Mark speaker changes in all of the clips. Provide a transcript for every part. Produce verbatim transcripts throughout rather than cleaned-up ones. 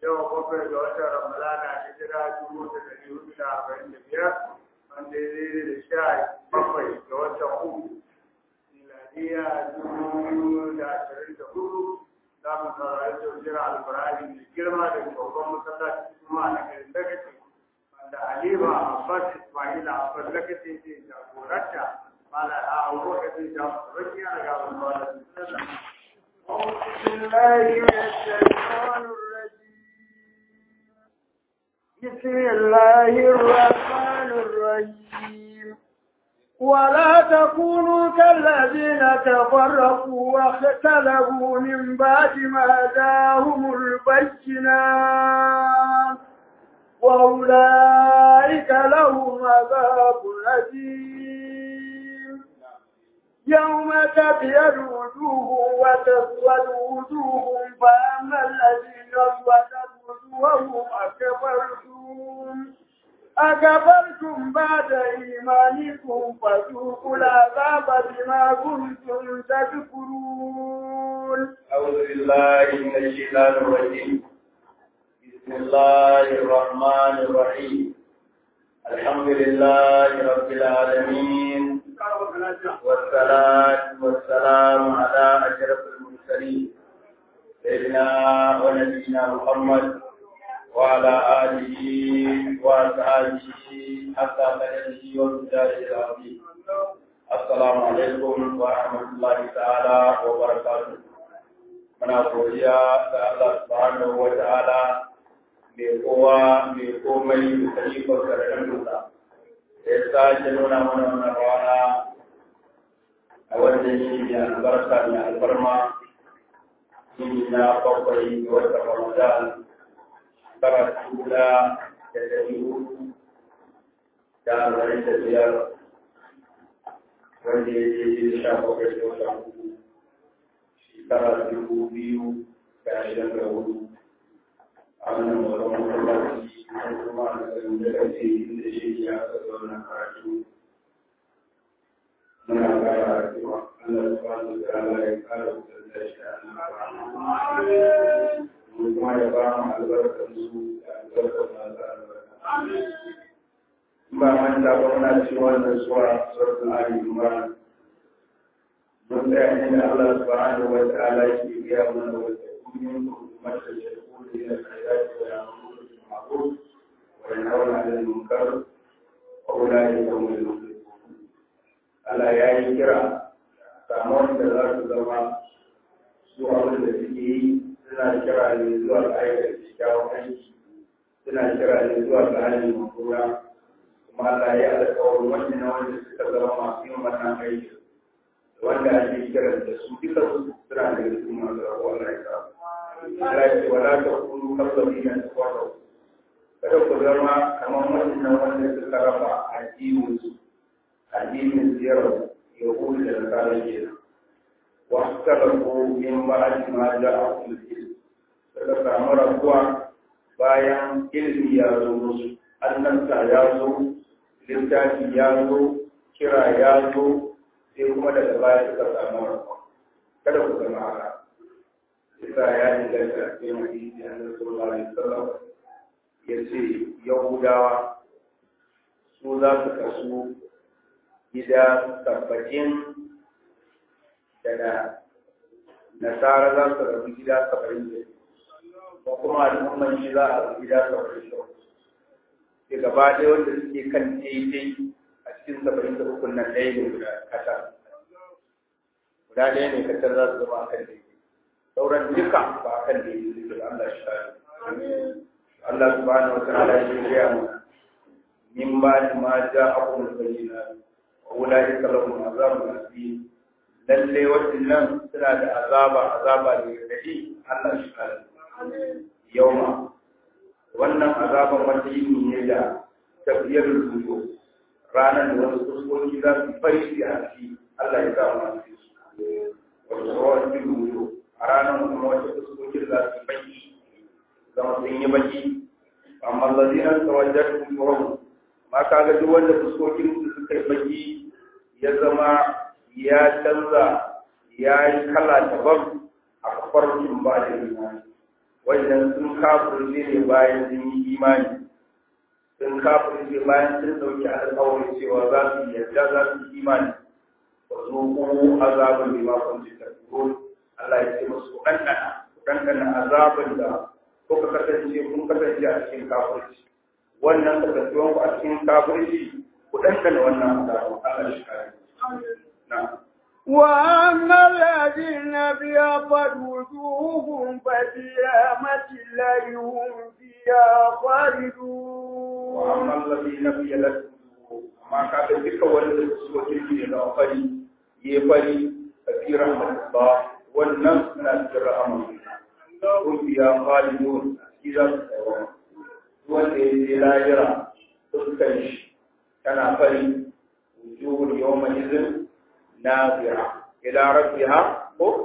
Speaker 1: yau bakwai ga watan Ramadana hijira dubu da ɗari hudu da arba'in da biyar wanda ya daidai da sha bakwai ga watan uku miladiya dubu biyu da ashirin da hudu za mu saurari tafsirin alkur'ani mai girma da babban masallaci kuma na garin Dagaci wanda Halima Abbas Ismail Abbas Dagaci ke jagoranta mala a abubakar zai ja masa baki a ga wani wani أعوذ بالله من الشيطان الرجيم بسم الله الرحمن الرحيم ولا تكونوا كالذين تفرقوا واختلفوا من بعد ما جاءهم البينات وأولئك لهم عذاب أليم يوم تبيض وجوه وتسود وجوه فأما الذين اسودت وجوههم أكفرتم أكفرتم بعد إيمانكم فذوقوا العذاب بما كنتم تكفرون.
Speaker 2: أعوذ بالله من الشيطان الرجيم. بسم الله الرحمن الرحيم. الحمد لله رب العالمين والصلاة والسلام على أشرف المرسلين سيدنا ونبينا محمد وعلى آله وأصحابه حتى بلده ومجاهده العظيم. السلام عليكم ورحمة الله تعالى وبركاته. من أقوليا الله سبحانه وتعالى بقوة بقوة بخليفة كرم الله. إذا جنونا من الروانا أولا شيء البركة من البرمة إننا بقي وجه رمضان ترى الأولى تدعو دار التزيار والذي يجي شافه كشوفه ترى الجبوبيو كاشف له أمن ورحمة الله ثم الذي يجي يأخذنا كاشف من أعلى الله سبحانه وتعالى يقال kuma ya ba mu albarkar su da albarkar masu albarka. Ba manta ba muna ci wannan suwa surtun Ali Imran. Mun tsaya ne da Allah subhanahu wa ta'ala ke gaya mana wata kunyin mata da kudi da kayyaki da yamuru da ma'ruf wa yanhauna 'anil munkar wa ulaika humul muflihun. Allah ya yi kira samu wanda za su zama su abin da suke yi suna kira ne zuwa ga aikata kyakkyawan aiki suna kira ne zuwa ga hannun makura kuma Allah ya alƙawarin wanda na wanda suka zama masu yin wannan aiki wanda ake kiran da su duka su suna da su masu rabu Allah ya sa Allah ya ce wala ta kunu kallabi na tsawon kada ku zama kamar wannan wanda suka raba addinin su addinin ziyarar yahudu da nasara kenan واختلفوا من بعد ما جاءهم العلم daga samu rabuwa bayan ilmi ya zo musu annabta ya zo littafi ya zo kira ya zo sai kuma daga baya suka samu rabuwa kada ku zama haka isa ya inganta a cikin hadisi annabi sallallahu alaihi wasallam ya ce yahudawa su za su kasu gida saba'in daga nasara za su rabu gida saba'in da ko kuma al'umman shi za a rabu gida saba'in da sai gaba ɗaya wanda suke kan daidai a cikin saba'in da ukun nan ɗaya ne guda kasa guda ɗaya ne kasar za su zama a kan daidai sauran duka ba a kan daidai da Allah shi ta Allah subhanahu wa ta'ala ya shirya mu min ba ma ja'akum al-bayyinat wa ulaika lahum azabun azim lallai waɗannan suna da azaba azaba da gadi Allah shi kare yauma wannan azaban wata yini ne da tafiyar rubutu ranar da wasu kuskoki za su fari a ciki Allah ya sa mu su wato rawar rubutu a ranar kuma wata kuskoki za su baki zama sun yi baki amma lazina tawajjatu tuhum ma kaga duk wanda fuskokin su suka yi baki ya zama ya canza ya yi kala daban a kafarkin ba da imani wannan sun kafirce ne bayan sun yi imani sun kafirce bayan sun dauki alƙawari cewa za su yarda za su yi imani wa zuqu azaban bima kuntum takfurun Allah ya ce musu ɗanɗana ɗanɗana azabin da kuka kasance kun kasance a cikin kafirci wannan kasancewan ku a cikin kafirci ku ɗanɗana wannan azabin Allah shi kare na
Speaker 1: وأما الذين ابيضت وجوههم ففي رحمة الله هم فيها خالدون.
Speaker 2: وأما الذين ابيضت وجوههم ما كان بك ولد سوتي إلى فري يفري ففي رحمة الله والنفس من الرحمة هم فيها خالدون إذا والذي لا يرى تسكنش كان فري وجوه يومئذ ناظرة إلى ربها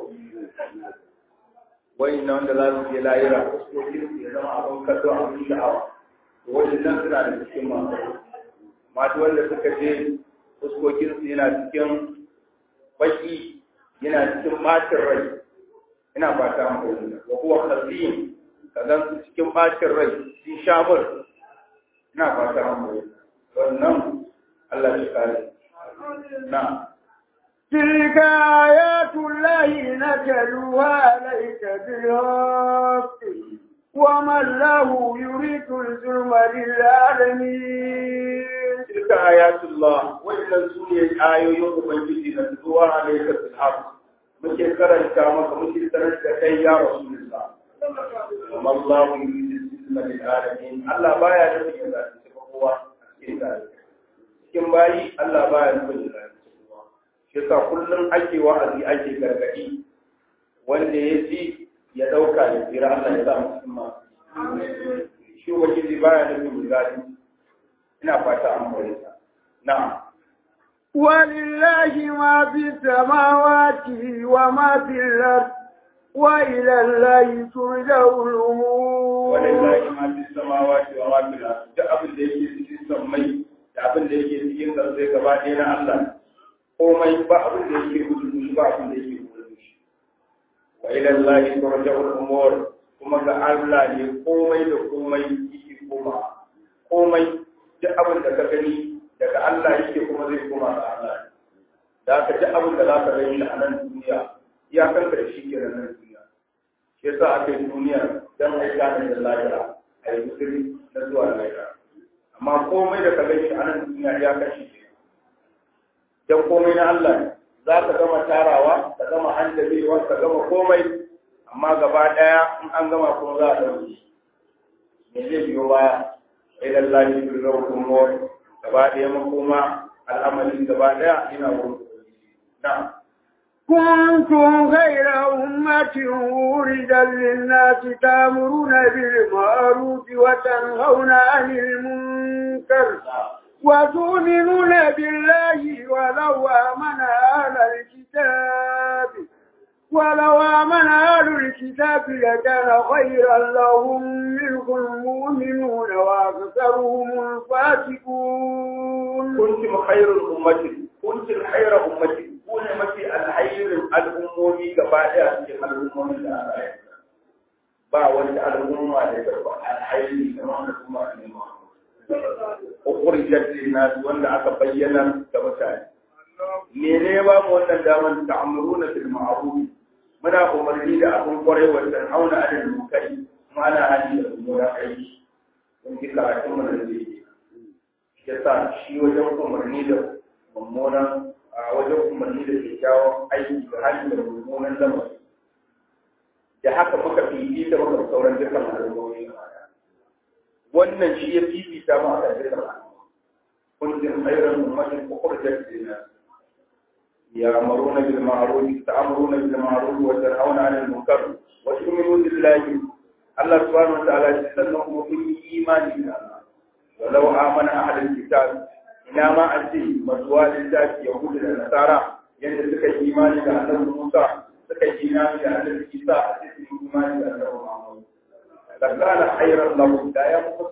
Speaker 2: وإن عند الله لا يرى تسكن إذا ما أبون كدوا أبون شعوا وإن نظر على السماء ما تولى سكتين تسكن إلى سكن بشي yana cikin bacin rai ina fata mu wa huwa khazin kadan cikin bacin rai shi shamur ina fata mu wannan Allah ya kare na
Speaker 1: تلك آيات الله نتلوها عليك بالحق وما الله يريد الظلم للعالمين.
Speaker 2: تلك آيات الله وإن سوريا آية يوم الجديد نتلوها عليك بالحق مشي كرنتا مك مشي كرنتا كي يا رسول الله وما الله يريد الظلم للعالمين. الله بايا نبي الله سبحانه وتعالى cikin bayi Allah baya nufin da shi yasa kullum ake wa'azi ake gargadi wanda ya ji ya dauka ya tsira Allah ya sa mu cikin masu shi ubangiji baya nufin gadi ina fata an fahimta na'am
Speaker 1: ولله ما في السماوات وما في الأرض وإلى الله ترجع الأمور.
Speaker 2: ولله ما في السماوات وما في الأرض da abin da yake cikin sammai da abin da yake cikin ƙasa gaba ɗaya na Allah komai ba abin da yake gudu ba abin da yake gudu shi wa ila Allah turja'ul umur kuma ga Allah ne komai da komai yake koma komai duk abin da ka gani daga Allah yake kuma zai koma ga Allah da ka ji abin da za ka gani a nan duniya ya kanka da shi ke nan duniya shi yasa aka yi duniya dan a yi gane da lahira a yi musulmi na zuwa lahira amma komai da ka gani a nan duniya ya kashi ke dan komai na Allah ne za ka gama tarawa ka gama hanjabewa ka gama komai amma gaba daya in an gama kuma za a dauke me zai biyo baya ila Allah ya yi umur gaba daya makoma al'amarin gaba daya ina wurin na
Speaker 1: كنتم خير أمة أخرجا للناس تأمرون بالمعروف وتنهون عن المنكر وتؤمنون بالله ولو آمن أهل الكتاب ولو آمن أهل الكتاب لكان خيرا لهم منهم المؤمنون وأكثرهم الفاسقون.
Speaker 2: كنتم خير الأمة كنتم خير أمة كون متي الخير الأمومي كبائر في الأمم الآخرة با وجه الأمم على الخير كما الأمم الأمم أخرجت للناس وأن أتبين كمثال mene ba mu wannan daman ta'amuruna bil ma'ruf muna umarni da abun kwarai wa tanhauna 'anil munkari ma'ana hali da mura aiki kun ji karatun mu da zai yasa shi wajen umarni da mummunan a wajen umarni da kyakkyawan aiki da hali da mummunan lamari da haka muka fifi da muka sauran dukkan al'ummomi wannan shi ya fifita mu a kan dukkan al'ummomi kuntum khayran ummatin ukhrijat lin-nas يأمرون بالمعروف تأمرون بالمعروف وتنهون عن المنكر وتؤمنون بالله الله سبحانه وتعالى يسلمهم في إيمان الله ولو آمن أهل الكتاب إنما أنتي مسوال الله يهود النصارى يندسك إيمان الله موسى سك إيمان الله الكتاب سك إيمان الله محمد لكان خيرا لهم لا ينقص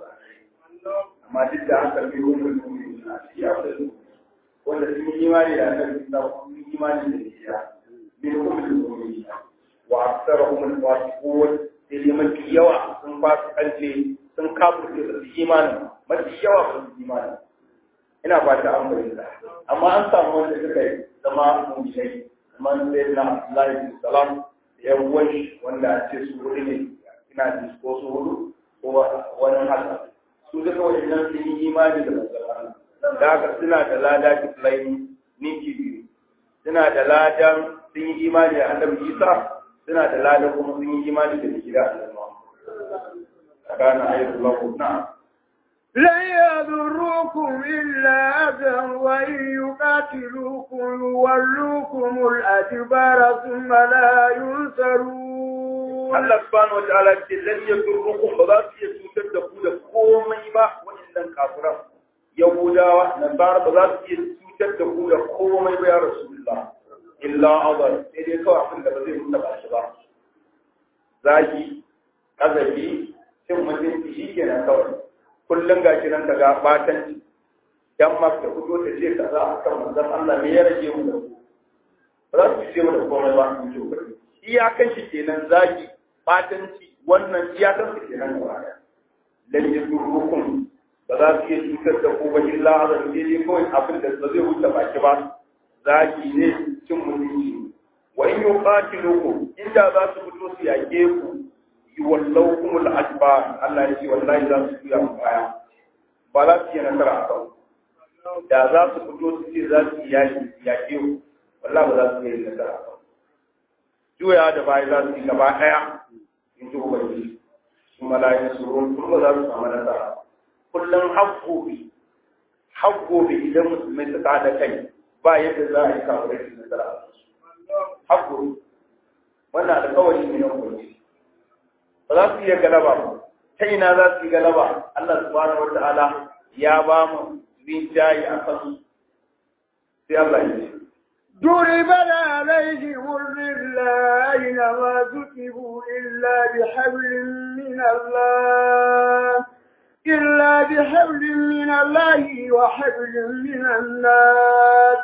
Speaker 2: ما تدعى تبيهم المؤمنين يعبدون wanda sun yi imani da annabi da sun yi imani da shi min ummul mu'minin wa aktharuhum al-fasiqun sai dai mafi yawa sun fasikance sun kafurce da su imanin mafi yawa ba su imanin ina fata an bayyana amma an samu wanda suka yi zama mu'minai kamar sai na Abdullahi bin Salam da yan uwan shi wanda a ce su hudu ne ina ji ko su hudu ko wani haka su duka waɗannan sun yi imani da manzon da haka suna da lada kiflaini ninki biyu suna da ladan sun yi imani da annabi Isa suna da ladan kuma sun yi imani da gida annabi Muhammad kana ayyuhu na
Speaker 1: لا يضركم إلا أذى وإن يقاتلوكم يولوكم الأدبار ثم لا ينصرون.
Speaker 2: الله سبحانه وتعالى لن يضركم بذات يسوع تقول قوم ما وإن كافرون يهودا ونصارى بذات يسوع تقول قوم يا رسول الله إلا أذى إذا كانوا عند بذي متبع شباب زاجي أذى ثم تنتهي كنا كون kullum ga shi nan daga batanci dan ma ta fito ta ce kaza akan manzon Allah me ya rage mu da ku ba za su ce mu da komai ba mu ce ku iyakan shi kenan zaki batanci wannan iyakan shi kenan gaba daya lan yurukum ba za su iya cutar da ku ba illa azan dai kawai abin da ba zai wuce baki ba zaki ne cin mutunci wa in yuqatilukum inda za su fito su yake ku yuwallawkum al-adbar Allah ya ce wallahi za su yi baya ba za su yi nasara a kan da za su fito su ce za su yi yaki yaki wallahi ba za su yi nasara a kan juya da baya za su yi gaba daya in ji ubangi su malayin su ruwan kuma za su samu nasara kullum hakkobi hakkobi idan musulmai suka da kai ba yadda za a yi kafirai su nasara a kansu hakkobi wannan alƙawari ne na ubangi ba za su iya galaba ba ta ina za su yi galaba Allah subhanahu wa ta'ala ya ba mu rinjaye a kan sai Allah ya ce
Speaker 1: ضربت عليهم الذلة أينما ثقفوا إلا بحبل من الله إلا بحبل من الله وحبل من الناس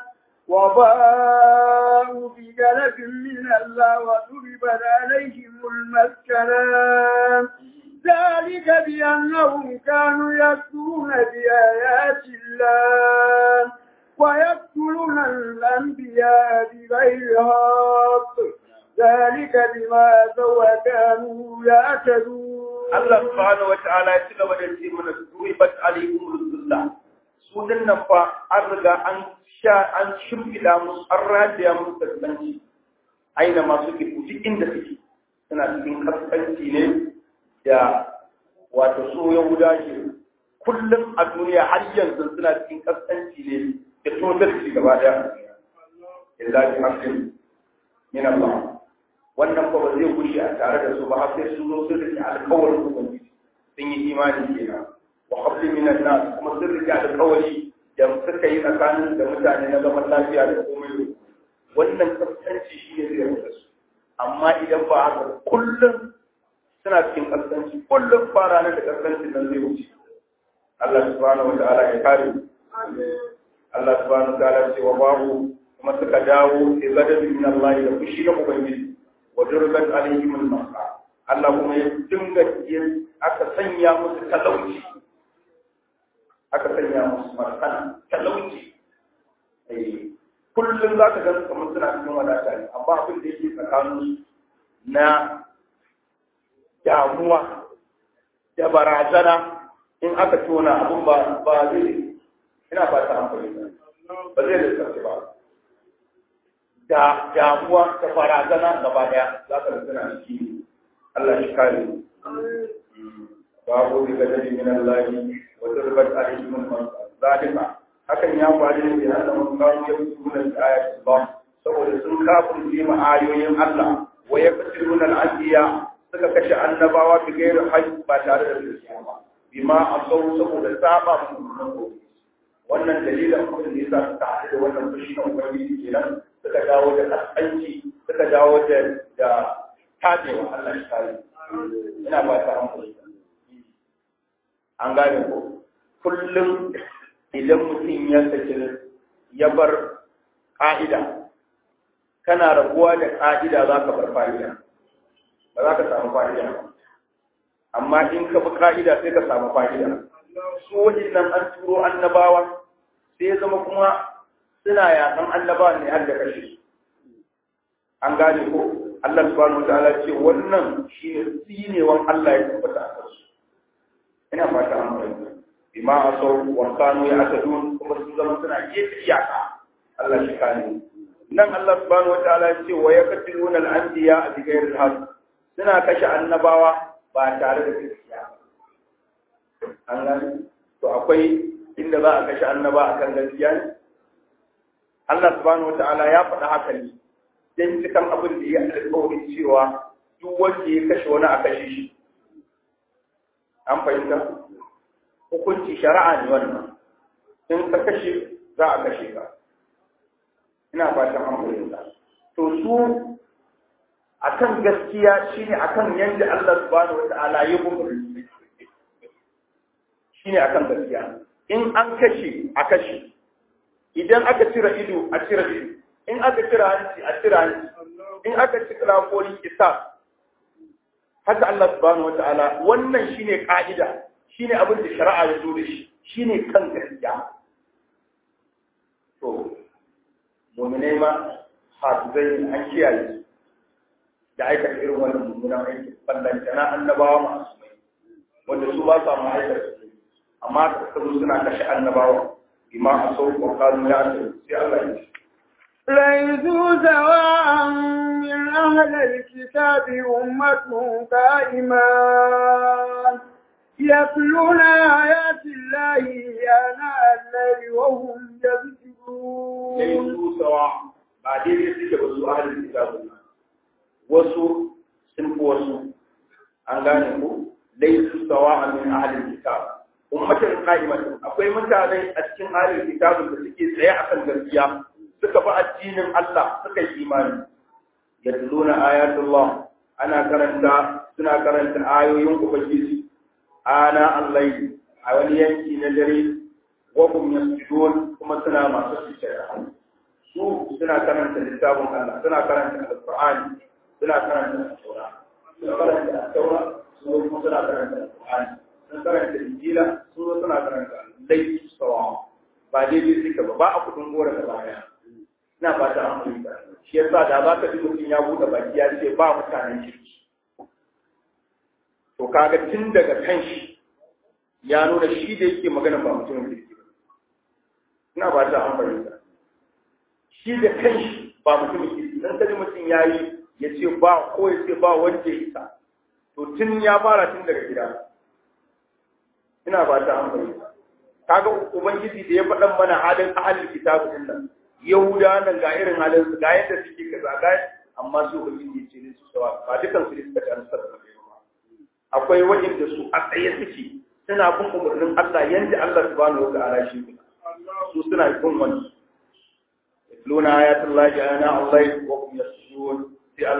Speaker 1: وباءوا بغلب من الله وضربت عليهم المسكنة ذلك بأنهم كانوا يكفرون بآيات الله ويقتلون الأنبياء بغير حق ذلك بما سوى كانوا يعتدون.
Speaker 2: الله سبحانه وتعالى يتلو ويجزي من ضربت عليهم الذلة sunan nan fa an riga an sha an shimfiɗa musu an rataya musu kaskanci aina masu ke duk inda suke suna cikin kaskanci ne da wato so yahuda ke kullum a duniya har yanzu suna cikin kaskanci ne da totalci gaba daya illa bi haqqin min Allah wannan ba zai gushe a tare da su ba har sai su zo su rike alƙawarin ubangiji sun yi imani kenan wa habli min an-nas kuma sun rike alƙawari da suka yi tsakanin da mutane na zaman lafiya da komai wannan kaskanci shi ne zai rubuta su amma idan ba haka kullum suna cikin kaskanci kullum fara nan da kaskanci nan zai wuce Allah subhanahu wa ta'ala ya kare Allah subhanahu wa ta'ala ce wa babu kuma suka dawo sai gadabin min Allah da fushi da ubangiji wa durbat alaihim al-mas'a Allah kuma ya dinga aka sanya musu talauci aka sanya musu marhana talauci eh kullum zaka ga kamar suna cikin wadata ne amma abin da yake tsakanin na damuwa da barazana in aka tona abin ba ba zai ina ba ta amfani ba zai lissafi ba da damuwa da barazana gaba daya za ka suna ciki Allah shi kare babu daga dadi min Allah wa turbat alaihim al-zalima hakan ya faru ne da Allah mun kawo ya sunan ayat ba saboda sun kafirce ma ayoyin Allah wa yaqtuluna al-anbiya suka kashe annabawa bi gairin hajj ba tare da gaskiya ba bima asau saboda saba mu wannan dalilin kuma da yasa suka haɗu da wannan fushi na ubangiji kenan suka dawo da kaskanci suka dawo da da tabewa Allah shi kare ina ba ta amfani an gane ko kullum idan mutum ya saki ya bar ka'ida kana rabuwa da ka'ida za ka bar fa'ida ba za ka samu fa'ida amma in ka bi ka'ida sai ka samu fa'ida. Su waɗannan an turo annabawa sai ya zama kuma suna yakan annabawa ne har da kashe su. An gane ko Allah subhanahu wa ta'ala ce wannan shine tsinewan Allah ya tabbata a kansu. Ina fata an fahimta. Bima asau wa kanu ya'tadun, kuma sun zama suna gefe iyaka. Allah shi kane. Nan Allah subhanahu wa ta'ala ce wa yaqtuluna al-anbiya bi ghairi al-haqq. Suna kashe annabawa ba tare da gaskiya. An gane? To akwai inda za a kashe annaba akan gaskiya ne? Allah subhanahu wa ta'ala ya faɗa haka ne. Dan cikin abin da ya alƙawarin cewa duk wanda ya kashe wani a kashe shi. An fahimta? Hukunci shari'a ne wannan. In ka kashe za a kashe ka. Ina fatan an fahimta. To su akan gaskiya shine akan yanda Allah subhanahu wata'ala ya buƙaci. Shine akan gaskiya. In an kashe a kashe. Idan aka cire ido a cire ido. In aka cire hanci a cire hanci. In aka cire lafori isa. Haka Allah subhanahu wata'ala wannan shine ka'ida. Shine abin da shari'a ya zo da shi. Shine kan gaskiya. To mu'minai ma hafizai an kiyaye su da aikata irin wannan mummunan aiki ballanta na annabawa masu mai wanda su ba su ma aikata su amma ka zo suna kashe annabawa bima a sau ko kanu ya ce sai Allah ya ce
Speaker 1: ليسوا سواء من أهل الكتاب أمة قائمة يتلون آيات الله آناء الليل وهم يسجدون.
Speaker 2: ليسوا سواء بعدين يسجد وسوا أهل الكتاب wasu sun fi wasu an gane ku laisu sawa min ahlil kitab ummatin qa'imatin akwai mutane a cikin ahlil kitabin da suke tsaye akan gaskiya suka bi addinin Allah suka yi imani yadluna ayatullah ana karanta suna karanta ayoyin ubangiji ana Allah a wani yanki na dare wa hum yasjudun kuma suna masu sujjada su suna karanta littafin Allah suna karanta alqur'ani suna karanta Taura, suna karanta Taura, sun zo suna karanta Qur'ani, sun karanta Injila, sun zo suna karanta Laifi Sawa. Ba daidai suka ba, ba a kudin gora da baya. Ina fata an fahimta. Shi yasa da za ka ji mutum ya buɗe baki ya ce ba mutanen kirki. To kaga tun daga kan shi ya nuna shi da yake magana ba mutumin kirki ba. Ina fata an fahimta. Shi da kan shi ba mutumin kirki. Dan kaji mutum ya yi ya ce ba ko ya ce ba wanda ya isa to tun ya fara tun daga gida ina ba ta amfani kaga ubangiji da ya faɗan mana halin ahalin kitabu din nan yahuda nan ga irin halin su ga yadda suke kaza ga amma su ubangiji ya ce ne su sawa ba dukan su ne suka da ansar da ba akwai wanda su a tsaye suke suna bin umarnin Allah yanda Allah subhanahu wa ta'ala shi su suna bin wani yatluna ayatullahi ana Allah wa hum yasjudun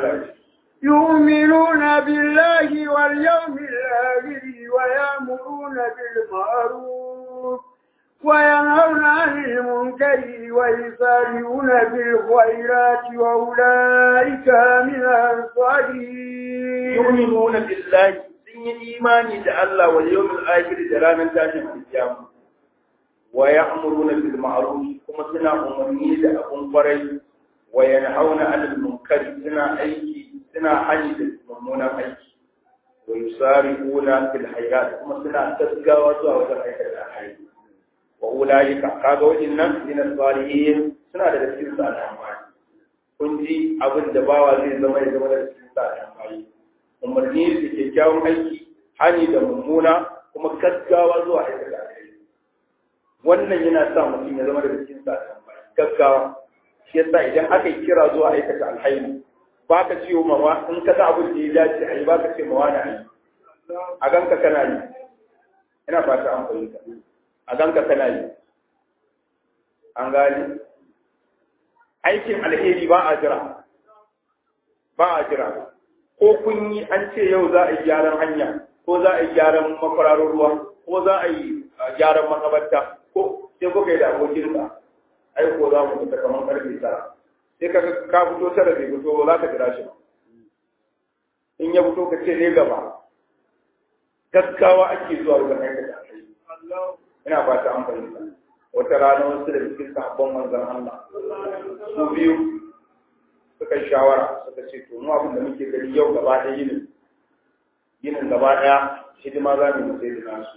Speaker 1: يؤمنون بالله واليوم الآخر ويأمرون بالمعروف وينهون عن المنكر ويسارعون بالخيرات وأولئك من الصالحين.
Speaker 2: يؤمنون بالله سن إيماني الله واليوم الآخر جلانا تاجم القيامة ويأمرون بالمعروف كما سنا أمرني لأكون قريب وينهون عن المنكر سنا أيكي سنا حني ممونا أيكي ويسارعون في الحياة كما سنا تسقى وزوى وزرعيك الحياة وأولئك قادوا إنا من الصالحين سنا لدى سنة الأعمال كنتي أبن دباوة زي زمان زمان لدى سنة الأعمال umarni da kyakkyawan aiki hani da mummuna kuma gaggawa zuwa aikata alheri wannan yana sa mutum ya zama da cikin sa gaggawa shi yasa idan aka yi kira zuwa aikata alheri ba ka ce wa mawa in ka ga abin da ya dace a yi ba ka ce mawa na yi a ganka kana yi ina fata an fahimta a ganka kana yi an gani aikin alheri ba a jira ba a jira ko kun yi an ce yau za a yi gyaran hanya ko za a yi gyaran makwararon ruwa ko za a yi gyaran makabarta ko sai kuka yi da abokinsa ai ko za mu fita kamar karfe tara sai ka ka fito tara bai fito ba za ka jira shi ba in ya fito ka ce ne gaba gaggawa ake zuwa wajen aikata alheri. Ina ba ta amfani. Wata rana wasu da cikin sahabban manzon Allah su biyu suka shawara suka ce to mu abin da muke gani yau gaba da yinin yinin gaba daya hidima za mu sai da nasu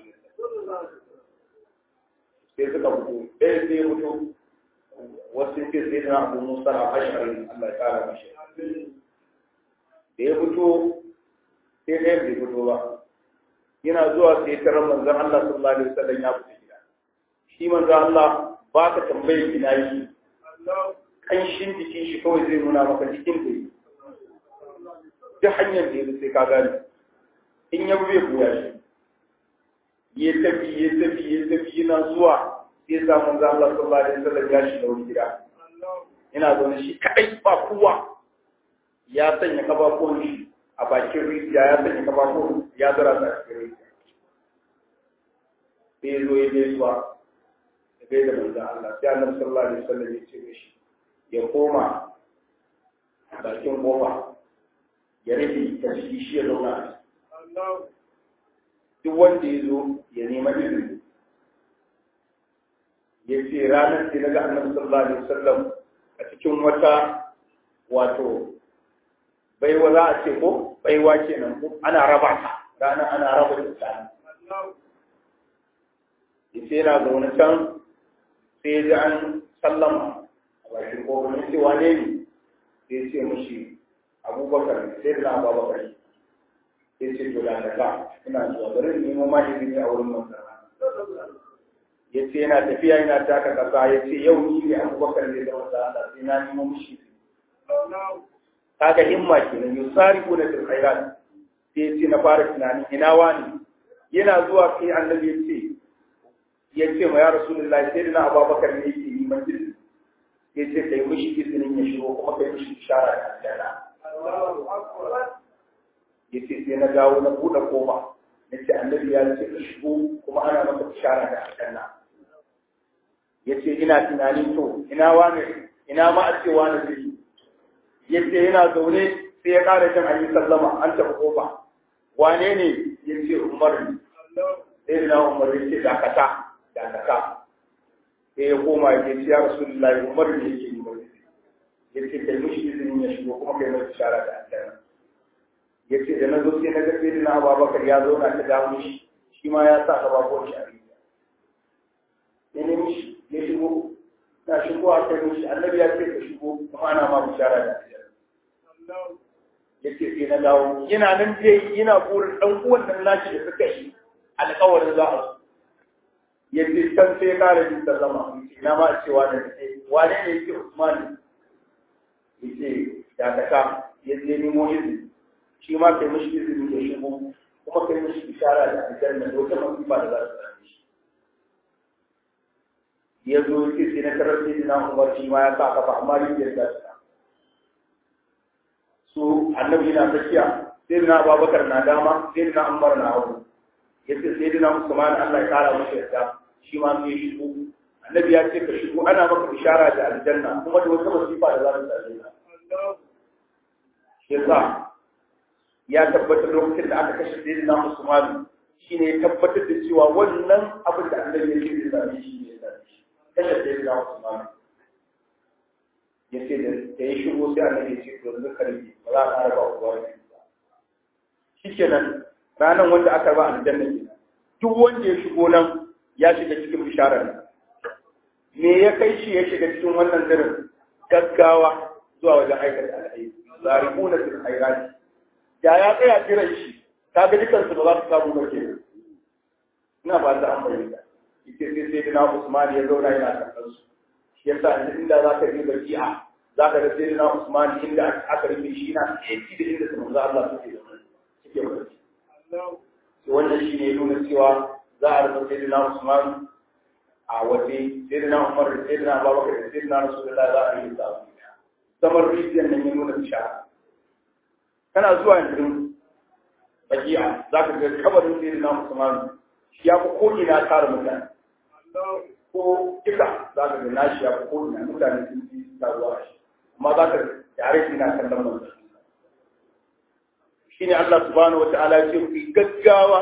Speaker 2: sai suka fito ɗaya sai ya fito wasu sai sai da Abu Musa al-Ash'ari Allah ya kara mishi da ya fito sai ɗaya bai fito ba yana zuwa sai tarar manzon Allah sallallahu alaihi wasallam ya fito gida shi manzon Allah ba ka tambaye ina yi kanshin jikin shi kawai zai nuna maka jikin da yi duk hanyar da ya sai ka gani in ya bai buya shi ya tafi ya tafi ya tafi yana zuwa sai sa manzon Allah sallallahu alaihi wasallam ya shiga wani gida ina zaune shi kadai ba kowa ya sanya kafafuwan shi a bakin rijiya ya sanya kafafuwan ya zara sa a cikin rijiya sai zo ya gaisuwa ya gaida manzon Allah sai Annabi sallallahu alaihi wasallam ya ce mishi ya koma bakin kofa ya rufe ta shi shi ya zauna duk wanda ya zo ya nema izini ya ce ranar da daga Annabi sallallahu alaihi wasallam a cikin wata wato baiwa za a ce ko baiwa kenan ko ana raba ta ranar ana raba ta yace yana zaune can sai ya an sallama a bakin kofar yace wane ne sai ya ce mishi Abubakar sai da Abubakar sai ce to da ka ina zuwa bari in nemo ma izini a wurin manzara yace yana tafiya yana taka kasa yace yau ni ne Abubakar ne da wanda sai na nemo mishi kaga himma kenan yusariqu na fil khairat sai ce na fara tunani ina wani yana zuwa sai annabi ya ce ya ce ma ya rasulullahi sai dina Abubakar ne yake yi manzil ya ce kai mishi izinin ya shigo kuma kai mishi ishara da aljanna ya ce sai na dawo na buɗe kofa na ce annabi ya ce ka shigo kuma ana maka ishara da aljanna ya ce ina tunani to ina wani ina ma a ce wani zai yace yana zaune sai ya ƙara jin ayi sallama an tafi kofa wane ne yace Umar ne sai da Umar yace dakata dakata sai ya koma ya ce ya Rasulullahi Umar ne yake yi ba yace kai mishi izinin ya shigo kuma kai mai ishara da Allah yace da nazo sai na ga sai na Abubakar ya zo na ta dawo shi shi ma ya sa gaba shi a riya ne mishi ya shigo na shigo a kai mishi annabi ya ce ka shigo kuma ana ma bishara da yace sai na dawo yana nan dai yana burin dan uwan nan nashi da suka yi alƙawarin za a yace san sai kare din sallama ina ma cewa da sai wane ne yake Usman yace da kaka yace ni mu izini shi ma kai mishi izini ya shigo kuma kai mishi bishara da aljanna da wata musiba da za ta same shi yazo yace sai na tarar sai na Umar shi ma ya sa kafa amma yin yarda su annabi na tsakiya sai na Abubakar na dama sai na Umar na hagu yace sai na Usman Allah ya kara masa yarda shi ma sai shigo annabi ya ce ka shigo ana maka bishara da aljanna kuma da wata musiba da za ta same ka yasa ya tabbatar lokacin da aka kashe sai na Usman shine ya tabbatar da cewa wannan abin da annabi ya ce da shi ne da shi kashe sai na Usman yace da ya shigo sai annabi ya ce to yanzu karbi ba za a ƙara ba uwa ne shikenan ranan wanda aka ba aljanna kenan duk wanda ya shigo nan ya shiga cikin bisharar nan me ya kai shi ya shiga cikin wannan dirin gaggawa zuwa wajen aikata alheri zaribuna fil khairat da ya tsaya kiran shi kaga dukan su ba za su samu ba kenan ina ba ta amfani da ita sai sai dina Usman ya zauna yana kallon su shi yasa inda za ka yi baki'a za ka ga sai dina Usman inda aka rufe shi na yanki da inda manzo Allah suke da suke barci wannan shi ne nuna cewa za a rufe sai dina Usman a waje sai dina Umar sai dina Abubakar sai dina Rasulullah za a yi sa samar rijiyar nan ya nuna bishara kana zuwa yanzu baki'a za ka ga kabarin sai dina Usman shi ya fi ko ina tara mutane ko duka za ka ga nashi ya fi ko ina mutane sun fi taruwa shi amma za ka tare shi na kallon manzo shi ne Allah subhanahu wa ta'ala ya ce ku gaggawa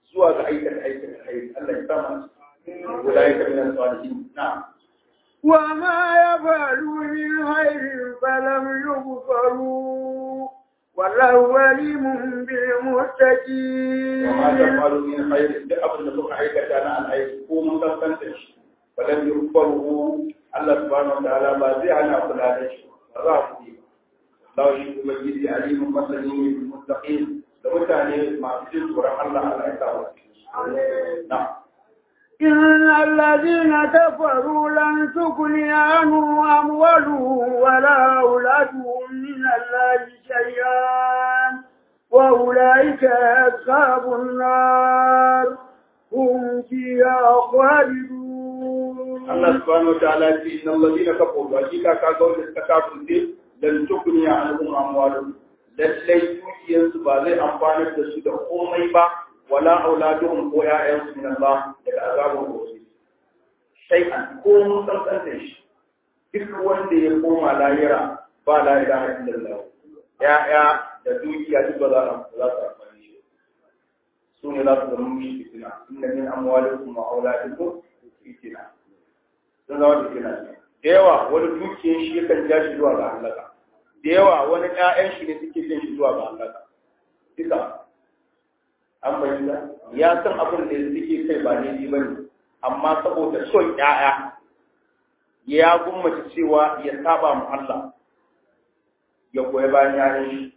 Speaker 2: zuwa ga aikata aikata alheri Allah ya sama ulaika min as-salihin na'am
Speaker 1: وما يفعلوا من خير فلم يغفروا والله عليم بالمتقين.
Speaker 2: وما يفعلوا من خير بأبد لكم عيكة أنا الخير قوم تفتش فلم يغفروا الله سبحانه وتعالى بازي على أقل هذا الشيء رافضي الله يشكو مجيزي عليم مصرين بالمتقين لمتعني مع سجد ورحم الله على إساوة. نعم.
Speaker 1: إن الذين كفروا لن تغني عنهم أموالهم ولا أولادهم من الله شيئا وأولئك أصحاب النار هم فيها خالدون.
Speaker 2: الله سبحانه وتعالى إن الذين كفروا وجيكا كقول التكافل لن تغني عنهم أموالهم لن ينسوا بعض أموالهم تسود قوميبا ولا أولادهم هو يعيش من الله للعذاب الغوصي شيئا قوم تنتنش duk wanda ya koma lahira ba la ilaha illallah ya'ya da dukiya duk ba za su za su amfani shi su ne za su zama mishi fitina inna min amwalikum wa auladikum fitina sun zama fitina da yawa wani dukiyar shi yakan ja shi zuwa ga halaka da yawa wani ƴaƴan shi ne suke jin shi zuwa ga halaka duka an bayyana ya san abin da suke kai ba daidai bane amma saboda son ƴaƴa ya gummace cewa ya saba mu Allah ya koyi bayan ƴaƴan shi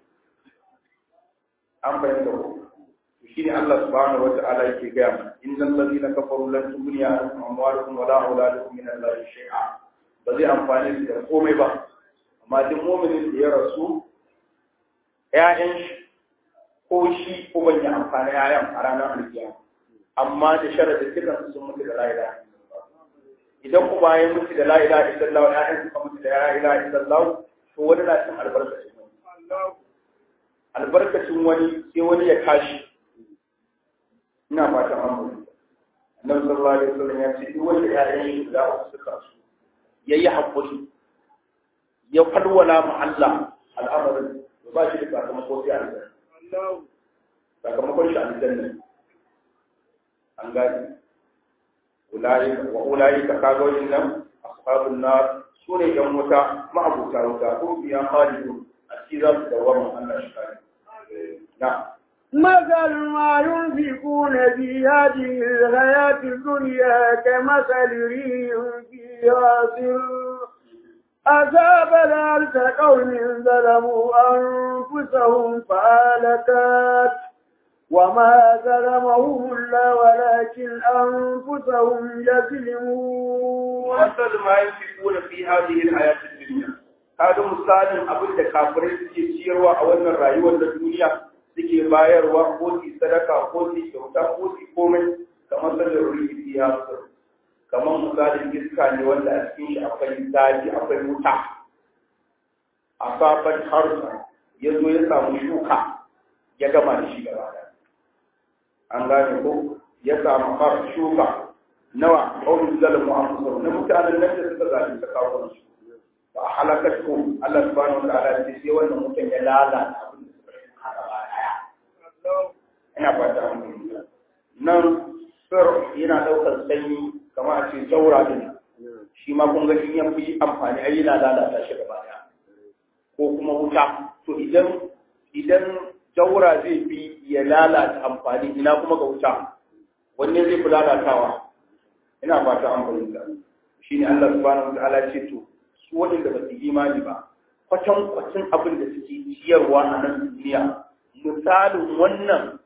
Speaker 2: an bayyana ko shi ne Allah subhanahu wa ta'ala yake ga mu innal ladina kafaru lan tughni anhum amwaluhum wala auladuhum min Allah shay'a ba zai amfani da komai ba amma duk mu'minin da ya rasu ƴaƴan shi ko shi ko ban yi amfani yayan a ranar alkiyama amma da sharadin kiran sun mutu da la ilaha idan ku bayan mutu da la ilaha illallah yayan suka mutu da la ilaha illallah to wani na cin albarkacin wani albarkacin wani sai wani ya kashi ina fatan an mutu annabi sallallahu alaihi wasallam ya ce duk wanda yayan shi da suka su yayi hakuri ya falwala ma Allah al'amarin ba shi da sakamako sai aljanna sakamakon shi aljanna an gani ulaika wa ulaika kaga wannan nan ashabun nar sune yan wuta ma'abuta wuta ko biya khalidu a cikin za su dawama Allah shi kare na
Speaker 1: مثل ما ينفقون في هذه الحياة الدنيا كمثل ريح فيها سر أصاب الأرض قوم ظلموا أنفسهم فهلكت وما ظلمهم الله ولكن أنفسهم يظلمون.
Speaker 2: مثل ما ينفقون في هذه الحياة الدنيا هذا مثال أبدا كافرين سيروا أولنا الرأيوة الدنيا suke bayarwa ko su sadaka ko su kyauta ko su komai kamar sallar ruhi fiya kamar misalin iska ne wanda a cikin shi akwai zafi akwai wuta a safar harsa ya zo ya samu shuka ya gama da shi gaba da an gane ko ya samu har shuka nawa ƙaunin zalamu an kusa na mutanen nan da suka zafi ta kawo su ba a halakar ko Allah subhanahu wa ta'ala sai sai wannan mutum ya lalata abin da suka shuka gaba daya ina fata nan sir yana daukar sanyi kamar a ce jaura din shi ma kun ga in ya fi amfani ai yana lalata shi gaba daya ko kuma wuta to idan idan jaura zai bi ya lalata amfani ina kuma ga wuta wanne zai fi lalatawa ina fata an fahimta shine Allah subhanahu wataala ce to su wanda ba su imani ba kwatan kwatan abin da suke ciyarwa a nan duniya misalin wannan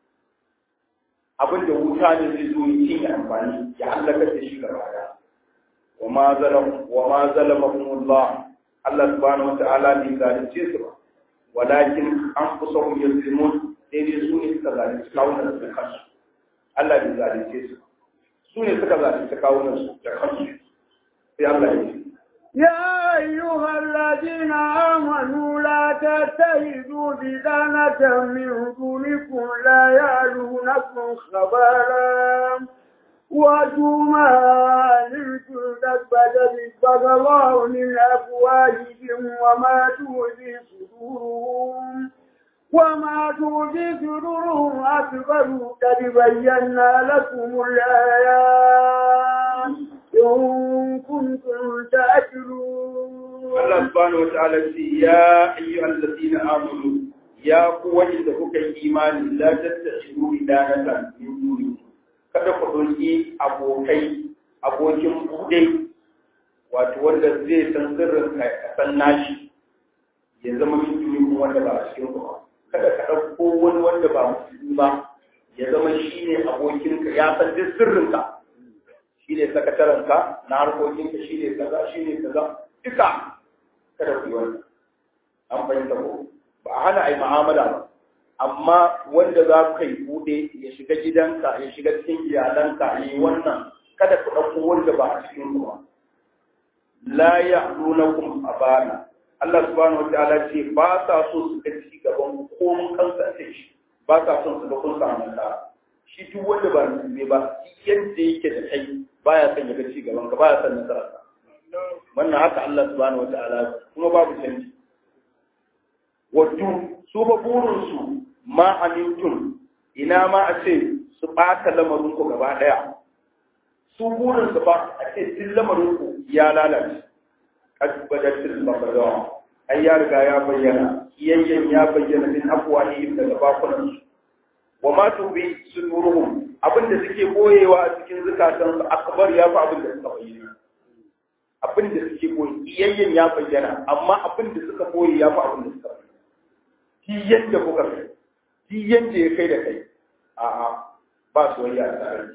Speaker 2: abin da wuta ne zai zo ya cinye amfani ya halaka da shi gaba daya wa ma zalam wa ma zalamahumullah Allah subhanahu wataala bai zalunce su ba walakin anfusahum yazlimun sai dai su ne suka zalunci kawunan su kansu Allah bai zalunce su su ne suka zalunci kawunan su da kansu sai Allah ya ce
Speaker 1: يا أيها الذين آمنوا لا تتخذوا بدانة من دونكم لا يعلونكم خبالا وَأَتُوا مَا عَلِمْتُمْ قَدْ بَدَتِ اللَّهُ مِنْ أَفْوَاهِهِمْ وَمَا تُخْفِي صُدُورُهُمْ وما تخفي صدورهم أكبر قد بينا لكم الآيات إن كنتم تأكلون.
Speaker 2: الله سبحانه وتعالى يا أيها الذين آمنوا يا قوة إذا إيمان لا تتخذوا إدانة من دونه. kada ku ɗauki abokai abokin buɗe wato wanda zai san sirrin ka san nashi ya zama musulmi wanda ba a cikin ku kada ka ɗauko wani wanda ba musulmi ba ya zama shi ne abokinka ya san duk sirrinka shi ne sakatarenka na harkokinka shi ne kaza shi ne kaza duka kada ku yi wannan an fahimta ko ba a hana a yi mu'amala ba amma wanda za ka yi buɗe ya shiga gidanka ya shiga cikin iyalanka ya yi wannan kada ku ɗauko wanda ba a cikin ku ba la ya'lunakum abana Allah subhanahu wa ta'ala ce ba sa so su ga ci gaban ko mun kansa sai shi ba sa son su ga kun samu nasara shi duk wanda ba musulmi ba yanda yake da kai baya son ya ga ci gaban ka baya son nasara ka wannan haka Allah subhanahu wa ta'ala kuma babu canji wato su ba burin su ma amintum ina ma a ce su ɓata lamarin ku gaba ɗaya su burin su ba a ce duk lamarin ku ya lalace kasbadatul mabadawa ai ya riga ya bayyana kiyayyen ya bayyana min afwahihim daga bakunan su wa ma tubi sunuruhum abinda suke boyewa a cikin zakatan su akbar ya fa abinda suka bayyana abinda suke boye kiyayyen ya bayyana amma abinda suka boye ya fa abinda suka bayyana shi yadda kuka kai shi yadda ya kai da kai a'a ba soyayya a tare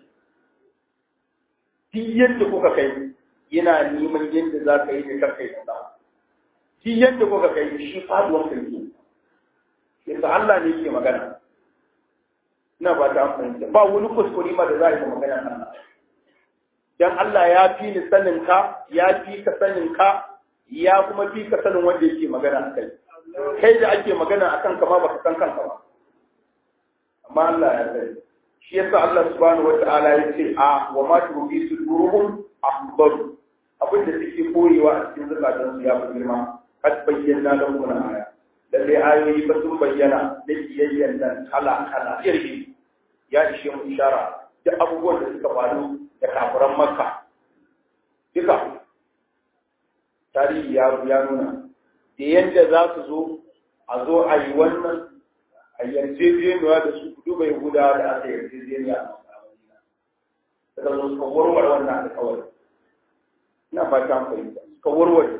Speaker 2: shi yadda kuka kai yana neman yadda za ka yi da kanka ya sa shi yadda kuka kai shi faduwar kai ne yasa Allah ne yake magana ina ba ta amfani ba wani kuskure ma da za a yi magana Allah dan Allah ya fi ni sanin ka ya fi ka sanin ka ya kuma fi ka sanin wanda yake magana akai kai da ake magana akan ka ma baka san kanka ba amma Allah ya sani shi yasa Allah subhanahu wataala ya ce a wa ma tubi suduruhum akbar abin da suke koyewa a cikin zakatun su ya fi girma kad bayyana da kuma aya lalle ayoyi ba sun bayyana da kiyayyen nan kala kala irgi ya ishe mu ishara da abubuwan da suka faru da kafiran Makka duka tarihi ya ya nuna da yadda za su zo a zo a yi wannan a yarjejeniya da su duba Yahudawa da aka yarjejeniya a Madina daga zo suka warware wannan alƙawari ina fata fahimta suka warware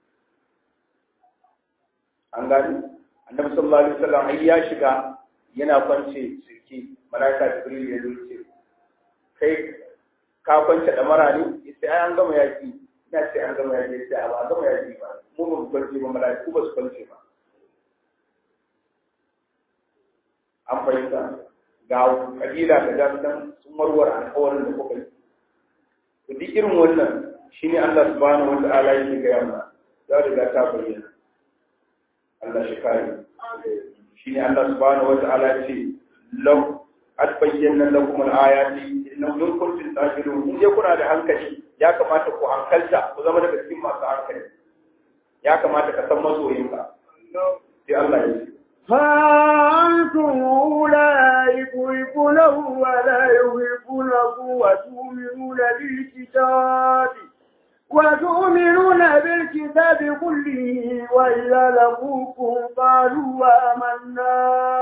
Speaker 2: an gani annabi sallallahu alaihi wasallam ai ya shiga yana kwance sirki malaika jibril ya zo ce kai ka kwance da marani sai ai an gama yaki ina ce an gama yaki sai ba gama yaki ba mu ba kwance ba malaiku ba su kwance ba an fahimta ga kabila da dan sun warware alƙawarin da kuka yi to duk irin wannan shine Allah subhanahu wa ta'ala yake ga mana da riga ta bayyana Allah shi kare shine Allah subhanahu wa ta'ala ce law atbayyana lakum al-ayati innakum kuntum taqilun in dai kuna da hankali ya kamata ku hankalta ku zama daga cikin masu hankali ya kamata ka san masoyinka sai Allah ya ce
Speaker 1: فأنتم أولئك يحبونه ولا يحبونه وتؤمنون بالكتاب وتؤمنون بالكتاب كله وإذا لقوكم قالوا آمنا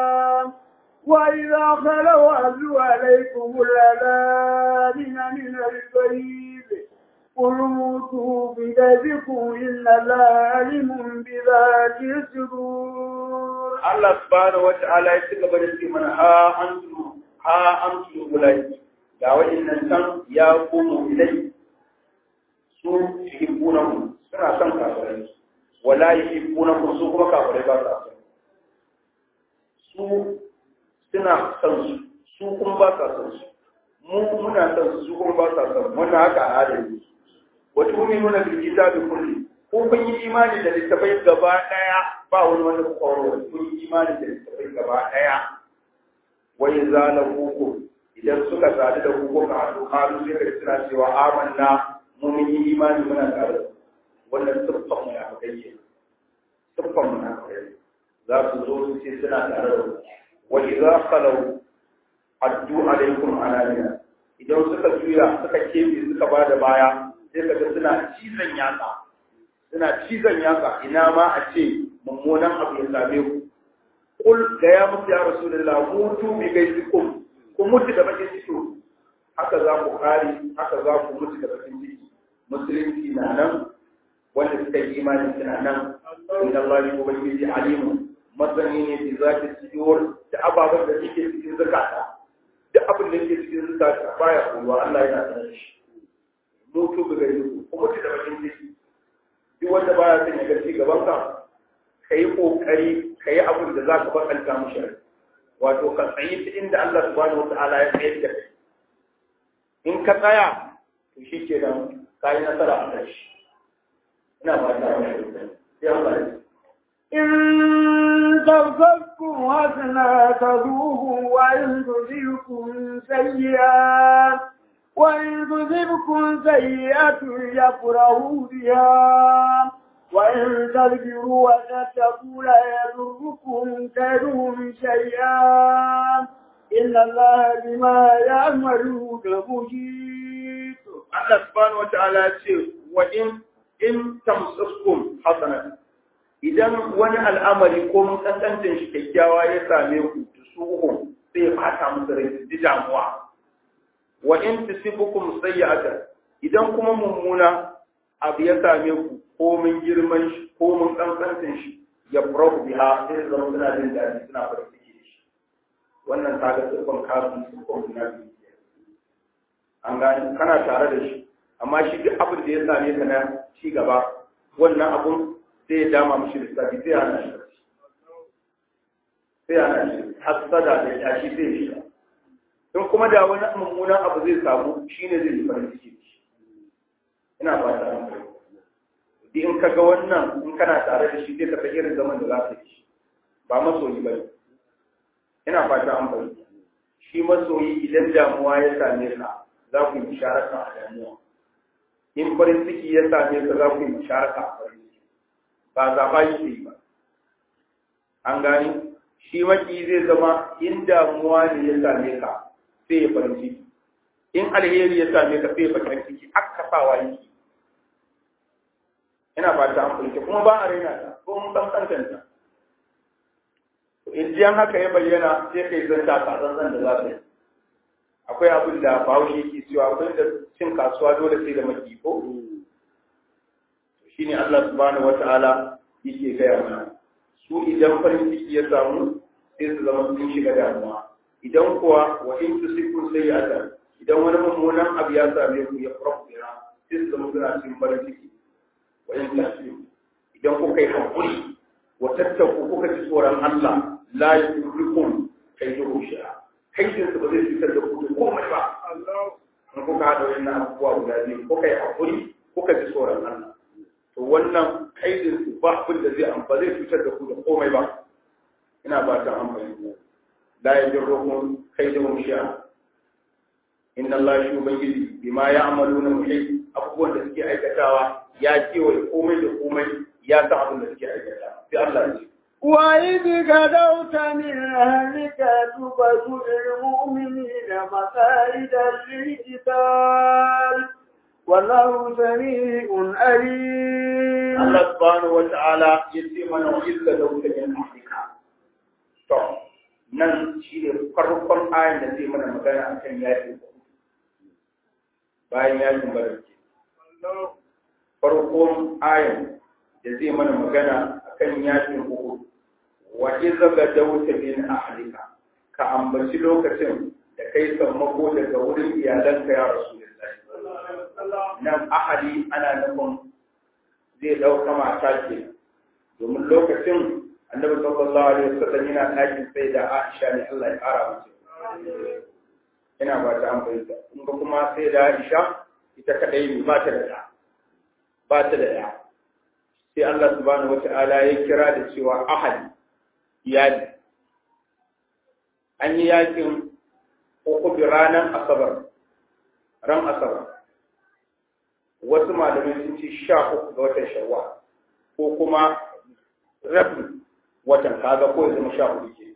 Speaker 1: وإذا خلوا أهلوا عليكم الأذان من الغيظ قل موتوا بغيظكم إن الله عليم بذات الصدور.
Speaker 2: Allah subhanahu wa ta'ala ya cika bada ce mana ha antum ha antum ulai ga wa'innan san ya komo ilai su yuhibbunahu suna son kafirai wala yuhibbunahu su kuma kafirai ba sa son su suna son su su kuma ba sa son su mu muna son su su kuma ba sa son wannan haka al'ada ne wa tu'minuna bil kitabi kulli ko kun yi imani da littafai gaba daya ba wani wanda ku kawo kun yi imani da littafai gaba daya wai zalaku idan suka sadu da hukum ka hadu halu sai ka tsira cewa amanna mu mun yi imani muna tare wannan siffan mu na kai siffan mu na kai za su zo su ce suna tare da ku wa idza khalu addu alaikum ananiya idan suka juya suka kebe suka bada baya sai kaga suna cizon yatsa suna cizon yatsa ina ma a ce mummunan abu ya same ku kul da ya mutu ya rasulullah mutu bi gaisikum ku mutu da bakin ciki haka za ku kare haka za ku mutu da bakin ciki musulunci na nan wanda suka yi imani suna nan inna allahi ubangiji alimun masani ne bi zati sudur da ababen da suke cikin zakata da abin da yake cikin zakata baya kowa Allah yana sanar shi mutu bi gaisikum ku mutu da bakin ciki duk wanda baya son ya ga ci gaban ka kai kokari kai abin da zaka bakanta mushi wato ka tsayi ta inda Allah subhanahu wataala ya tsayar da kai in ka tsaya to shikenan kai nasara a kai ina ba ta wani sai Allah ya
Speaker 1: إن تصبكم حسنة تذوه وإن تصبكم سيئة وإن تصبكم سيئة يفرحوا بها وإن تذكروا وتتقوا لا يضركم كيدهم شيئا إن الله بما يعملون محيط.
Speaker 2: الله سبحانه وتعالى يقول وإن إن تمسسكم حسنة idan wani al'amari ko mun kankancin shi kyakkyawa ya same ku tusuhum sai ya fata musu rai ji damuwa wa in tusibukum sayyi'atan idan kuma mummuna abu ya same ku ko mun girman shi ko mun kankancin shi ya farahu biha sai zama suna jin daɗi suna farin ciki da shi wannan kaga tsokon kafin tsokon munafi an gani kana tare da shi amma shi duk abin da ya same ka na ci gaba wannan abun sai ya dama mishi lissafi sai ya hana shi sai ya hana shi hasada da yashi sai ya shiga in kuma da wani mummunan abu zai samu shine zai yi farin ciki ina fata an kai di in kaga wannan in kana tare da shi zai ka irin zaman da za ka yi ba masoyi bane ina fata an kai shi masoyi idan damuwa ya same ka za ku yi musharaka a damuwa in farin ciki ya same ka za ku yi musharaka a farin ba zaɓa yake ba an gani shi maki zai zama in damuwa ne ya same ka sai ya farin ciki in alheri ya same ka sai ya farin ciki aka sawa yake ina ba ta amfani kuma ba a raina ta ko mun san kankanta in jiyan haka ya bayyana sai kai zanta ka zanzan da za ka yi akwai abin da bahaushe yake cewa akwai da cin kasuwa dole sai da maki ko shine Allah subhanahu wataala yake gaya mana su idan farin ciki ya samu sai su zama sun shiga damuwa idan kuwa wa in tusikum sayyi'atan idan wani mummunan abu ya same ku ya fara kira sai su zama suna cikin farin ciki wa in tasbihu idan kuka yi hakuri wa tattaku kuka ji tsoron Allah la yuhlikum kayduhu shay'a kaidin su ba zai fitar da ku komai ba Allah in kuka hada wannan abubuwa guda biyu kuka yi hakuri kuka ji tsoron Allah to wannan kaidin su ba abin da zai amfa zai fitar da ku da komai ba ina ba ta amfani la yajrukum kaidum shay'a inna Allah shi ubangiji bima ya'maluna muhit abubuwan da suke aikatawa ya kewaye komai da komai ya san abin da suke aikata sai Allah ya ce
Speaker 1: وإذ غدوت من أهلك تبشر المؤمنين مقاعد للقتال والله سميع عليم.
Speaker 2: الله سبحانه وتعالى يتي من وإذ غدوت من أهلك. to nan shi ne farkon ayan da zai mana magana akan yakin bayan yakin badar farkon ayan da zai mana magana akan yakin uhud wa idza gadawta min ahlika ka ambaci lokacin da kai sammako daga wurin iyalanka ya rasulullahi nan ahali ana nufin zai dauka mata ce domin lokacin annabi sallallahu alaihi wasallam yana ɗakin sai da Aisha ne Allah ya ƙara mata ina ba ta amfani da kuma sai da Aisha ita kadai ne ba ta da ba ta da ya sai Allah subhanahu wata'ala ya kira da cewa ahadi iyali an yi yakin uku ranar asabar ran asabar wasu malamai sun ce sha uku ga watan shawwal ko kuma rabi watan kaga ko ya zama sha hudu ke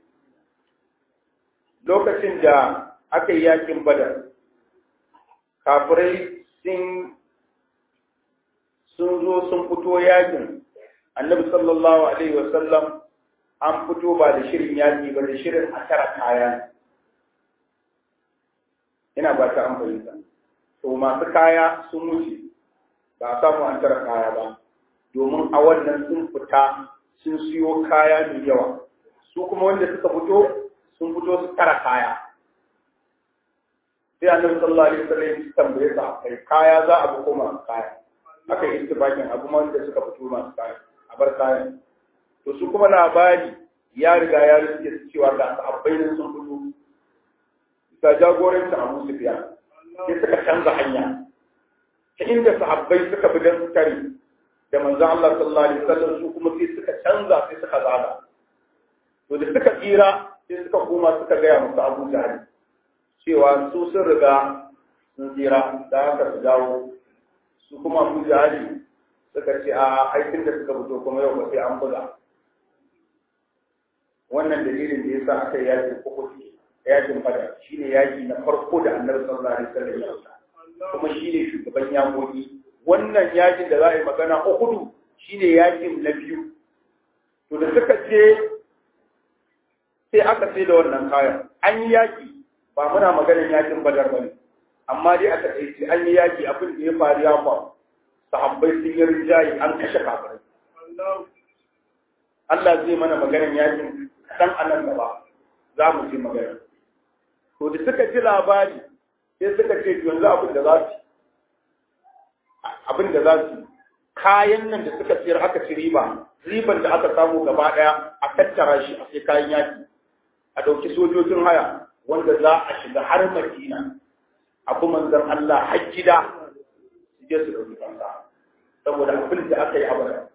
Speaker 2: lokacin da aka yi yakin badar kafirai sun sun zo sun fito yakin annabi sallallahu alaihi wasallam an fito ba da shirin yaki ba da shirin a tara kaya ina ba ta an fahimta to masu kaya sun wuce ba a samu an tara kaya ba domin a wannan sun fita sun siyo kaya mai yawa su kuma wanda suka fito sun fito su tara kaya sai annabi sallallahu alaihi wasallam ya tambaye sa kai kaya za a bi ko masu kaya aka yi istibakin abu ma wanda suka fito masu kaya a bar kayan to su kuma labari ya riga ya rike su cewa ga sahabbai nan sun fito ga jagorancin Abu Sufyan sai suka canza hanya ta inda sahabbai suka bi dan tare da manzo Allah sallallahu alaihi wasallam su kuma sai suka canza sai suka zaga to da suka tsira sai suka koma suka ga musu Abu Jahl cewa su sun riga sun tsira da haka su dawo su kuma Abu Jahl suka ce a aikin da suka fito kuma yau ba sai an buga wannan dalilin da yasa aka yi yakin kokoki yakin fada shine yaki na farko da Annabi sallallahu alaihi wasallam ya yi kuma shine shugaban yakoki wannan yakin da za a yi magana Uhud shine yakin na biyu to da suka ce sai aka sai da wannan kayan an yi yaki ba muna maganar yakin Badar bane amma dai aka ce an yi yaki abin da ya faru ya faru sahabbai sun yi rinjaye an kashe kafirai Allah zai mana maganar yakin dan anan gaba za mu ci magana to da suka ji labari sai suka ce yanzu abin da za su abin da za su kayan nan da suka siyar aka ci riba riban da aka samu gaba daya a tattara shi a sai kayan yaki a dauki sojojin haya wanda za a shiga har Madina abu manzon Allah har gida su je su dauki kansa saboda abin da aka yi abada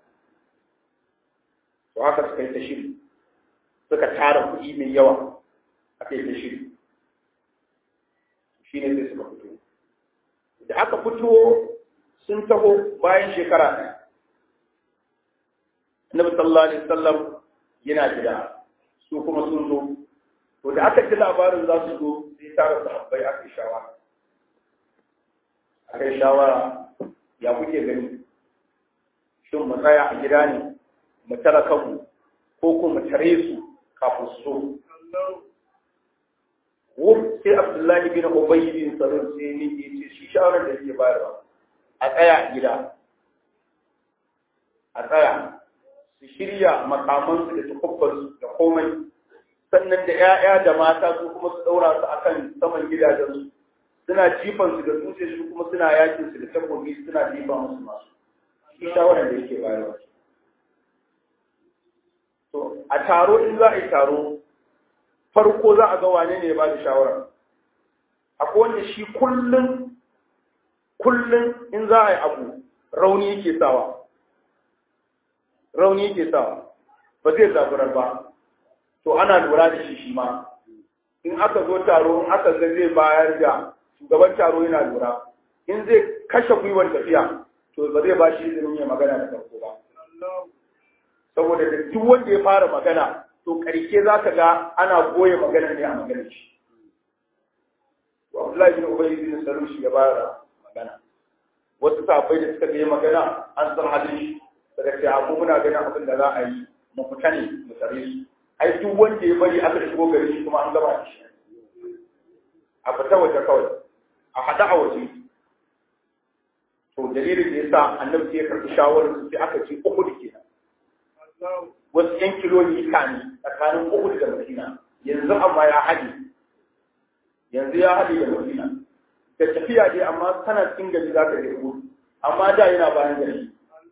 Speaker 2: to haka suka yi ta shiri suka tara kuɗi mai yawa aka yi ta shiri shi ne sai suka fito da aka fito sun taho bayan shekara ɗaya Annabi sallallahu alaihi wasallam yana gida su kuma sun zo to da aka ji labarin za su zo sai tara sahabbai aka yi shawara aka yi shawara ya kuke gani shin mu tsaya a gida ne mu tara kanmu ko kuma mu tare su kafin su wuf sai Abdullahi bin Ubay bin Salul sai ne ke ce shi shawarar da yake bayarwa a tsaya a gida a tsaya su shirya makamansu da tukubbansu da komai sannan da 'ya'ya da mata su kuma su daura su akan saman gidajensu suna jifan su da dutse su kuma suna yakin su da takobi suna jifa musu masu shi shawarar da yake bayarwa to a taro in za a yi taro farko za a ga wane ne ya ba da shawara akwai wanda shi kullum kullum in za a yi abu rauni yake sawa rauni yake sawa ba zai zaburar ba to ana lura da shi shi ma in aka zo taro in aka ga zai bayar da shugaban taro yana lura in zai kashe gwiwar tafiya to ba zai ba shi izinin ya magana da farko ba saboda da duk wanda ya fara magana to karke za ka ga ana goye magana ne a maganar shi wa Abdullahi bin Ubay bin Salul shi ya fara magana wasu sahabbai da suka yi magana an san halin shi daga ce abu muna ganin abin da za a yi mu fita ne mu tsare su ai duk wanda ya bari aka shigo gari shi kuma an gaba da shi a fita waje kawai a hada a waje to dalilin da yasa annabi ya karɓi shawarar su sai aka ce Uhud kenan wasu yan kilomita ne tsakanin Uhud da Madina yanzu amma ya haɗe yanzu ya haɗe da Madina da tafiya dai amma kana cikin gari za ka je Uhud amma da yana bayan gari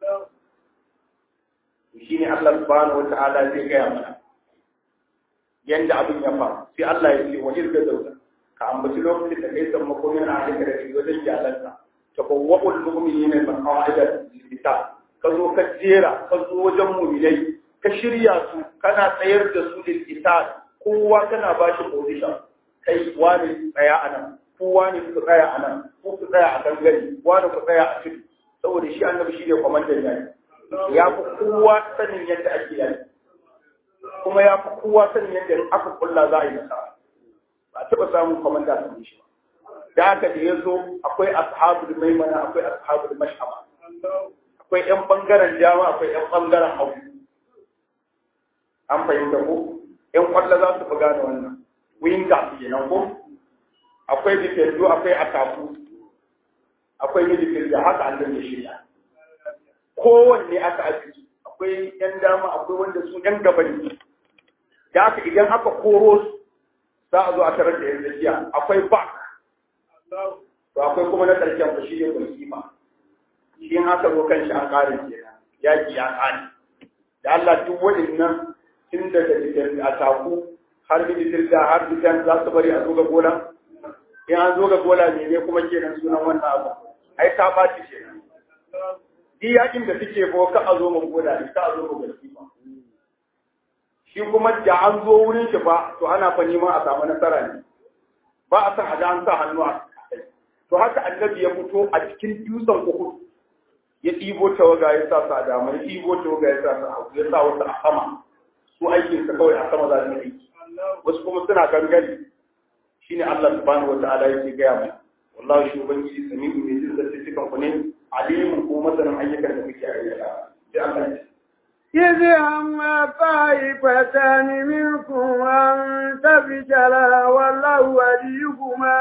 Speaker 2: shi ne Allah subhanahu wata'ala zai gaya mana yanda abin ya faru sai Allah ya ce wani da zauka ka ambaci lokacin da kai san makomin a halin da ke wajen iyalanka ta bawwa'ul mu'minina maqa'ida lil-qital ka zo ka jera ka zo wajen mu'minai ka shirya su kana tsayar da su lil-qital kowa kana ba shi position kai wani tsaya anan kowa ne ku tsaya anan ko ku tsaya a gangare wani ku tsaya a tudu saboda shi annabi shi ne kwamandan yayi ya fi kowa sanin yadda ake yi kuma ya fi kowa sanin yadda in aka kulla za a yi nasara ba a taɓa samun kwamanda ta shi ba da haka da ya zo akwai ashabul maimana akwai ashabul mash'ama akwai ƴan ɓangaren dama akwai ƴan ɓangaren hagu an fahimta ko ƴan kwallo za su fi gane wannan winga kenan ko akwai defendu akwai ataku akwai midfield da haka Allah ya shirya kowanne aka aji akwai ƴan dama akwai wanda su ƴan gaba ne da haka idan aka koro su za a zo a tarar da ƴan tsakiya akwai back to akwai kuma na ƙarshen ku shi ne kulkima shi in aka zo kan shi an ƙare kenan yaƙi ya ƙare da Allah duk waɗannan tun daga jikin ataku har midfield da har defense za su bari a zo ga gola in an zo ga gola ne ne kuma kenan sunan wannan abu ai ta baci kenan di yakin da suke ko ka a zo mu gola ne ka a zo mu gaski ba shi kuma da an zo wurin shi ba to ana fa neman a samu nasara ne ba a san a ga an sa hannu a to haka annabi ya fito a cikin dutsen Uhud ya ɗibo tawaga ya sa sa dama ya ɗibo tawaga ya sa sa hagu ya sa wasu a sama su aikin sa kawai a sama za su yi aiki wasu kuma suna gangare shine Allah subhanahu wataala yake gaya mai wallahi shi ubangiji sami'u ne jin zai cikin ku ne alimun ko masanin ayyukan da kuke aikata sai Allah ya
Speaker 1: إذ هم طائفتان منكم أن تفشلا والله وليكما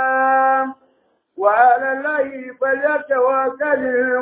Speaker 1: وعلى الله فليتوكل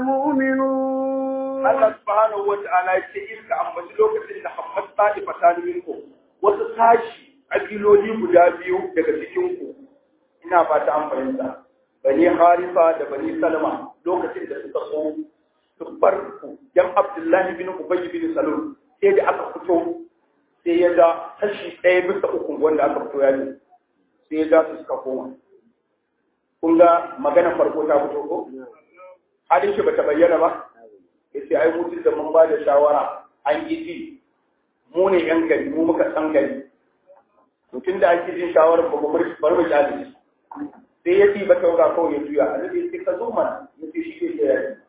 Speaker 1: المؤمنون.
Speaker 2: الله سبحانه وتعالى يقول أما سلوك إن هم طائفتان منكم وتساشي أجلوني بدابيو دكتيكمكم ina fata an fahimta bani harifa da bani salama lokacin da suka so su farku yan abdullahi bin ubay bin salul sai da aka fito sai ya da kashi ɗaya bisa uku wanda aka fito ya ne sai ya da su suka koma kun ga magana farko ta fito ko halin shi bata bayyana ba yace ai mutum da mun ba da shawara an yi ji mu ne yan gari mu muka san gari mutum da ake jin shawarar ba mu bar mu jali sai ya ci ba tauga kawai ya juya a zai sai ka zo mana ya ce shi ke ya yi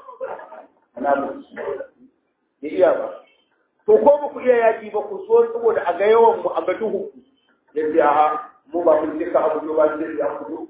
Speaker 2: ana ba ya iya ba to ko ba ku iya yaki ba ku so saboda a ga yawan mu a ga duhu ya ce a mu ba mun cika abu ba sai ya kudu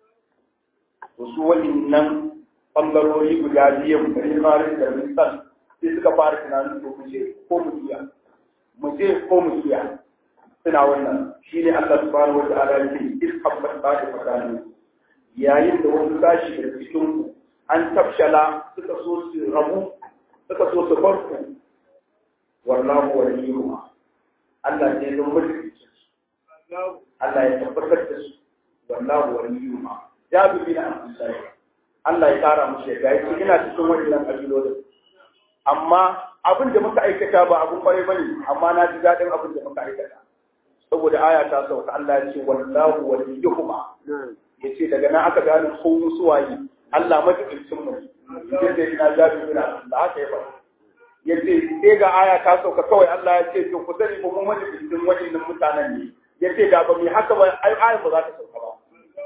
Speaker 2: to su wannan bangarori guda biyu da rimarin da misal sai suka fara tunanin to mu ce ko mu iya mu ce ko mu iya suna wannan shi ne Allah subhanahu wa ta'ala ya ce ishabbat ba da fakani yayin da wasu tashi da cikin ku an tafshala suka so su rabu suka so su farko wallahu waliyuhum Allah ne ya mutu Allah ya tabbatar da su wallahu waliyuhum ya bi bin Abdullahi Allah ya kara mushi ya yi ina cikin wannan kabilolin amma abin da muka aikata ba abun bare bane amma na ji dadin abin da muka aikata saboda aya ta sauka Allah ya ce wallahu waliyuhuma yace daga nan aka gane ko suwaye Allah madaukakin mu yace ina jabi bin Allah haka ya faɗa yace sai ga aya ta sauka kawai Allah ya ce to ku sani ko mun madaukakin wadannan mutanen ne yace da ba mu haka ba ai aya ba za ta sauka ba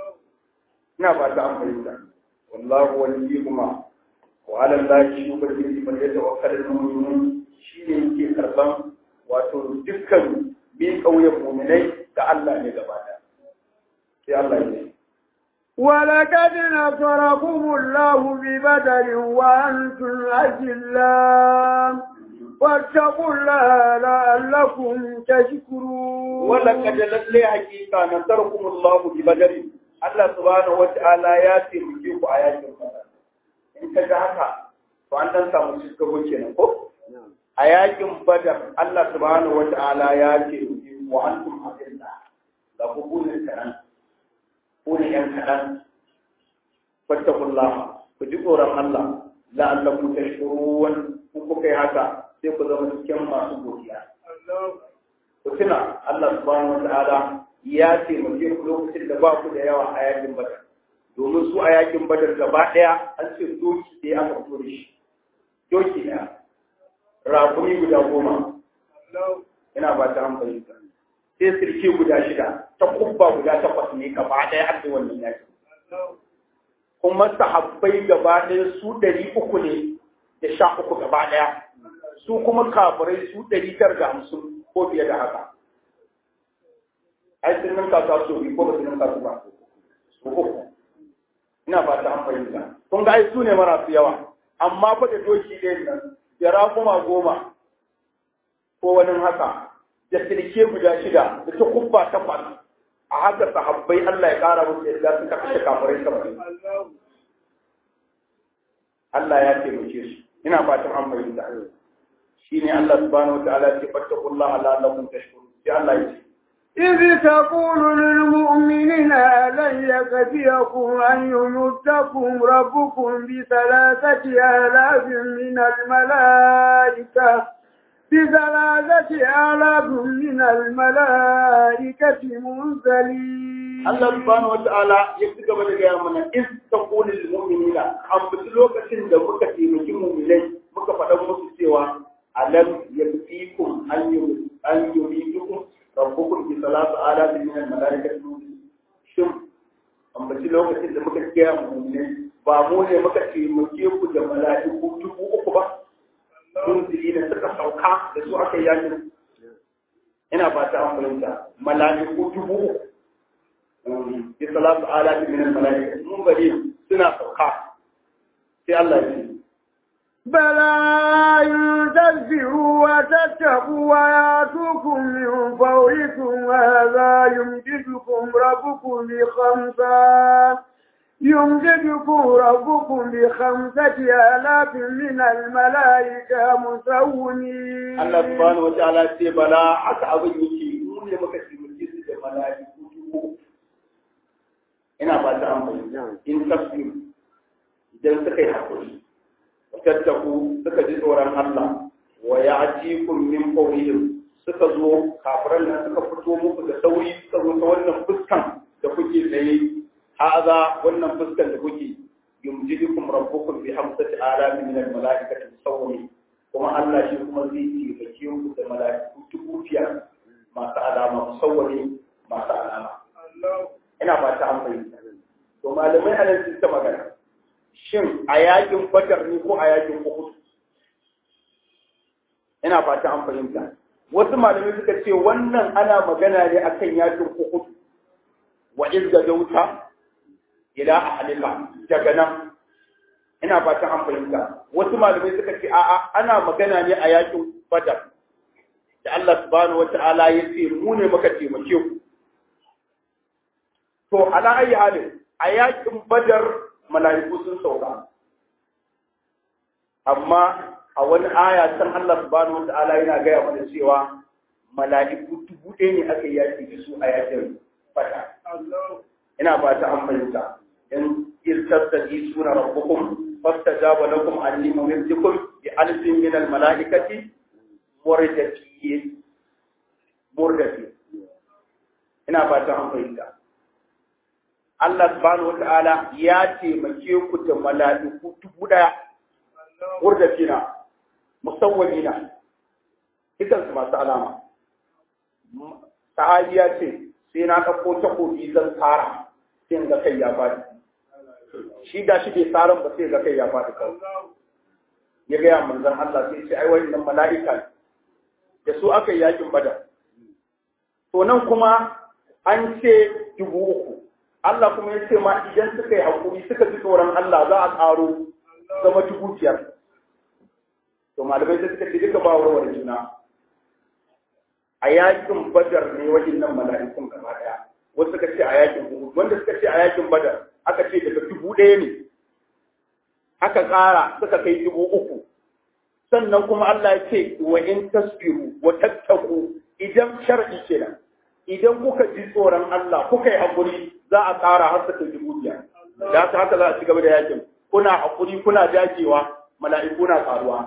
Speaker 2: ina ba ta amfani wallahu waliyuhuma wa ala allahi yuballi man yatawakkalu al-mu'minun shi ne yake karban wato dukkan bi kauyen mu'minai da Allah ne gaba da sai Allah ya ce
Speaker 1: ولقد نصركم الله ببدر وأنتم أذلة واتقوا الله لعلكم تشكرون
Speaker 2: ولقد لله حقيقة نصركم الله ببدر الله سبحانه وتعالى ياتي بكيكو آيات البدر in ka ga haka to an dan samu cikin kenan ko a yakin badar Allah subhanahu wata'ala ya ce wa antum adilla da kubulin karan ko ne yan kadan fattakullah ku ji tsoron Allah la'allakum tashkurun ku kuka yi haka sai ku zama cikin masu godiya ku tuna Allah subhanahu wata'ala ya ce mu je lokacin da ba ku da yawa a yakin badar domin su a yakin badar gaba ɗaya an ce doki ɗaya aka fito da shi doki ɗaya rakumi guda goma ina ba ta hankali sai sirke guda shida ta kubba guda takwas ne gaba ɗaya aka wannan yakin kuma sahabbai gaba ɗaya su ɗari uku ne da sha uku gaba ɗaya su kuma kafirai su ɗari tara da hamsin ko fiye da haka ai sun ninka su so biyu ko ba su ninka su ba su uku ina ba ta an fahimta kun ga ai su ne marasu yawa amma fa da doki ɗayan nan da rakuma goma ko wani haka da silke guda shida da ta kubba takwas a haka sahabbai Allah ya ƙara musu yadda suka kashe kafirai saba'in Allah ya taimake su ina fatan an fahimta shine Allah subhanahu wataala ya ce fattaqullaha la'allakum tashkurun sai Allah ya ce
Speaker 1: إذ تقول للمؤمنين لن يكفيكم أن يمدكم ربكم بثلاثة آلاف من الملائكة بثلاثة آلاف من الملائكة منزلين.
Speaker 2: الله سبحانه وتعالى يكتب لك من إذ تقول للمؤمنين أم بسلوك سند مكتي مؤمنين مكفأ مسوى ألم يكفيكم أن يمدكم rabbukum bi salatu alamin min al-malaikati shin an bace lokacin da muka kiya mu ne ba mu ne muka ce mu ke ku da malaiku dubu uku ba sun ji da suka sauka da su aka yi ina fata an fahimta malaiku dubu uku bi salatu alamin min al-malaikati mun bari suna sauka sai Allah ya ce
Speaker 1: بلى ينتبهوا وتتقوا وياتوكم من فوركم وهذا يمددكم ربكم بخمسة يمددكم ربكم بخمسة آلاف من الملائكة مسومين.
Speaker 2: الله سبحانه وتعالى بلى حتى أبنيكي من يمكسي مجلس الملائكة ina ba ta amfani in tafsir idan suka yi hakuri tattaku suka ji tsoron Allah wa ya'tikum min fawrihim suka zo kafiran nan suka fito muku da sauri suka zo ta wannan fuskan da kuke tsaye haza wannan fuskan da kuke yumjidukum rabbukum bi hamsati alamin min al-malaikati musawwimin kuma Allah shi kuma zai taimake ku da mala'iku dubu biyar masu alama musawwimin masu alama ina ba ta amfani to malamai anan sun ta magana shin a yakin Badar ne ko a yakin Uhud ina fata an fahimta wasu malamai suka ce wannan ana magana ne akan yakin Uhud wa izga dauta ila ahlika daga nan ina fata an fahimta wasu malamai suka ce a'a ana magana ne a yakin Badar da Allah subhanahu wataala ya ce mu ne muka taimake ku to ala ayi halin a yakin Badar mala'iku sun sauka amma a wani aya san Allah subhanahu wata'ala yana gaya mana cewa mala'iku dubu ɗaya ne aka yi yaki da su a yakin fata ina ba ta an fahimta in irtastaji suna rabbukum fastajaba lakum anni mumiddukum bi alfin min al mala'ikati murdati murdati ina ba ta an fahimta Allah subhanahu wata'ala ya taimake ku da mala'iku dubu ɗaya, wurdatina, musawwamina, ikansu masu alama. Sahabi ya ce, sai na ɗauko takobi zan tsara, sai ga kai ya faɗi. Shi da shi bai tsaron ba sai ga kai ya faɗi kawai. Ya gaya manzan Allah sai ce, ai wani nan mala'ika da su aka yi yakin Badar. To nan kuma an ce dubu uku. Allah kuma ya ce ma idan suka yi haƙuri suka ji tsoron Allah za a ƙaro zama dubu biyar. To malamai sai suka ce duka ba warware juna. A yakin Badar ne wajen nan mala'ikun gaba ɗaya. Wasu suka ce a yakin Uhud, wanda suka ce a yakin Badar aka ce daga dubu ɗaya ne. Aka ƙara suka kai dubu uku. Sannan kuma Allah ya ce wa in tasbiru wa tattaku idan shar'i kenan. Idan kuka ji tsoron Allah kuka yi haƙuri za a ƙara har suka dubu biyar. Da haka haka za a ci gaba da yakin. Kuna haƙuri kuna dacewa mala'iku na ƙaruwa.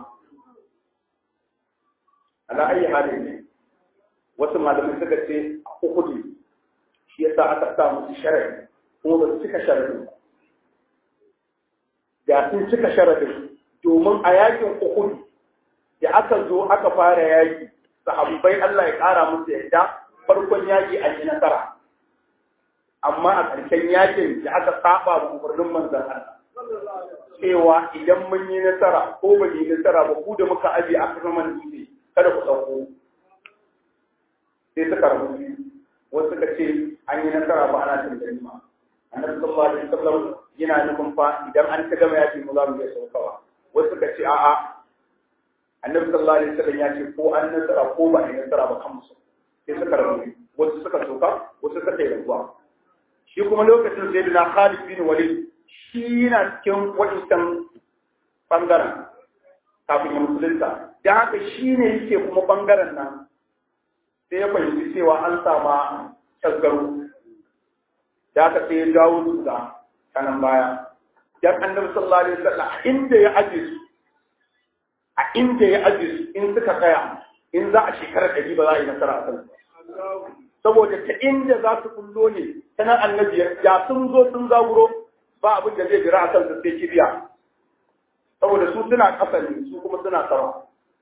Speaker 2: Ala ayi halin ne. Wasu malamai suka ce a Uhud shi yasa aka sa musu sharadi kuma ba su cika sharadin ba. Da sun cika sharadin domin a yakin Uhud da aka zo aka fara yaki sahabbai Allah ya ƙara musu yadda farkon yaƙi an yi nasara amma a ƙarshen yaƙin da aka saba da umarnin manzon Allah cewa idan mun yi nasara ko ba yi nasara ba ku da muka aje aka zama dutse kada ku ɗauko sai suka rabu wasu suka ce an yi nasara ba ana cin ganima annabi sallallahu alaihi wasallam yana nufin fa idan an ta gama yaƙi mu za mu iya saukawa wasu suka ce a'a annabi sallallahu alaihi wasallam ya ce ko an nasara ko ba a yi nasara ba kan musu sai suka rabu wasu suka sauka wasu suka yi rabuwa shi kuma lokacin sayyidina Khalid bin Walid shi yana cikin wadannan bangaren kafin ya musulunta da haka shi ne yake kuma bangaren nan sai ya fahimci cewa an sama tasgaro da haka sai ya dawo su da kanan baya dan annabi sallallahu alaihi wasallam inda ya aje su a inda ya aje su in suka tsaya in za a shekara ɗari ba za a yi nasara a kansu saboda ta inda za su kullo ne tana annabi ya sun zo sun zaguro ba abin da zai jira a kansu sai kibiya saboda su suna ƙasa ne su kuma suna sama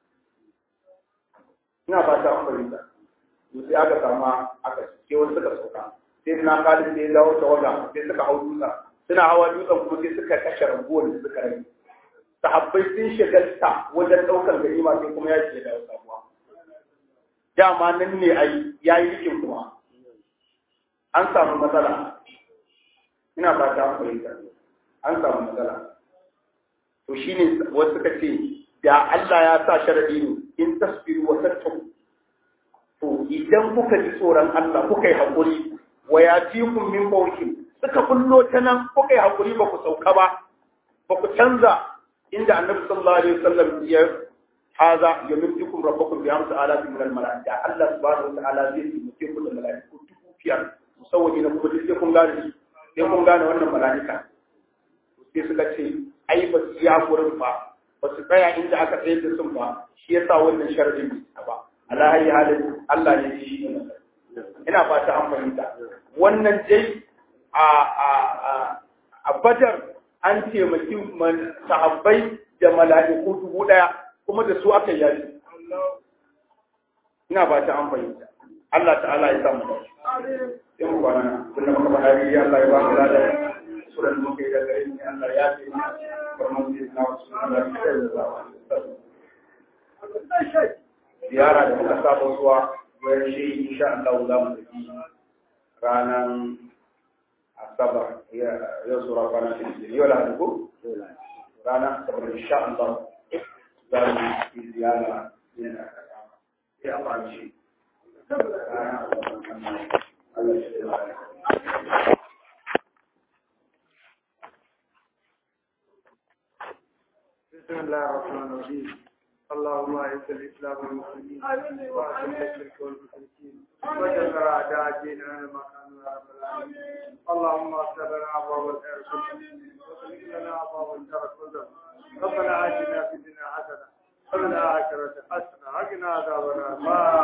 Speaker 2: ina ba ta amfani da su sai aka sama aka ce wasu suka sauka sai na kalin da ya dawo tawaga sai suka hau dutsen suna hawa dutsen kuma sai suka kashe raguwar da suka rage sahabbai sun shagalta wajen ɗaukar ganima sai kuma ya ce dawo sabuwa dama nan ne ai yayi rikin kuma an samu matsala ina ba ta amfani da an samu matsala to shine wasu suka ce da Allah ya sa sharadi ne in tasbiru wa tattaqu to idan kuka ji tsoron Allah kuka yi hakuri wa yatikum min fawqi suka kullo ta nan kuka yi hakuri ba ku sauka ba ba ku canza inda Annabi sallallahu alaihi wasallam ya haza yumtikum rabbukum bi amsa alafi min al malaika Allah subhanahu wa ta'ala zai yi mutum da malaiku dubu biyar musawwimi na kuma sai kun gane sai kun gane wannan malaika sai suka ce ai ba su ya gurin ba ba su tsaya inda aka tsaye da sun ba shi yasa wannan sharadin ba ala hayy halin Allah ne shi ne ina fata an fahimta wannan dai a a a a Badar an taimaki sahabbai da mala'iku dubu daya kuma da su aka yi ina fata an fahimta Allah ta'ala ya samu da sai mu kwana kullum muka fara yi Allah ya ba mu lafiya suran muke da gare ni Allah ya ce farman na wasu da ziyara da muka saba zuwa wurin shi insha Allah za mu tafi ranar asabar yau sura kwana shi yau la duku ranar asabar insha Allah za mu yi ziyara yana ya ba shi Allah ya
Speaker 1: بسم الله الرحمن الرحيم اللهم اعز الاسلام والمسلمين واذل الشرك والمشركين ودمر اعداء ديننا ما كانوا يا رب العالمين اللهم اغفر لنا ابواب الخير كله واغفر لنا ابواب الشر كله ربنا اتنا في الدنيا حسنه وفي الاخره حسنه وقنا عذاب النار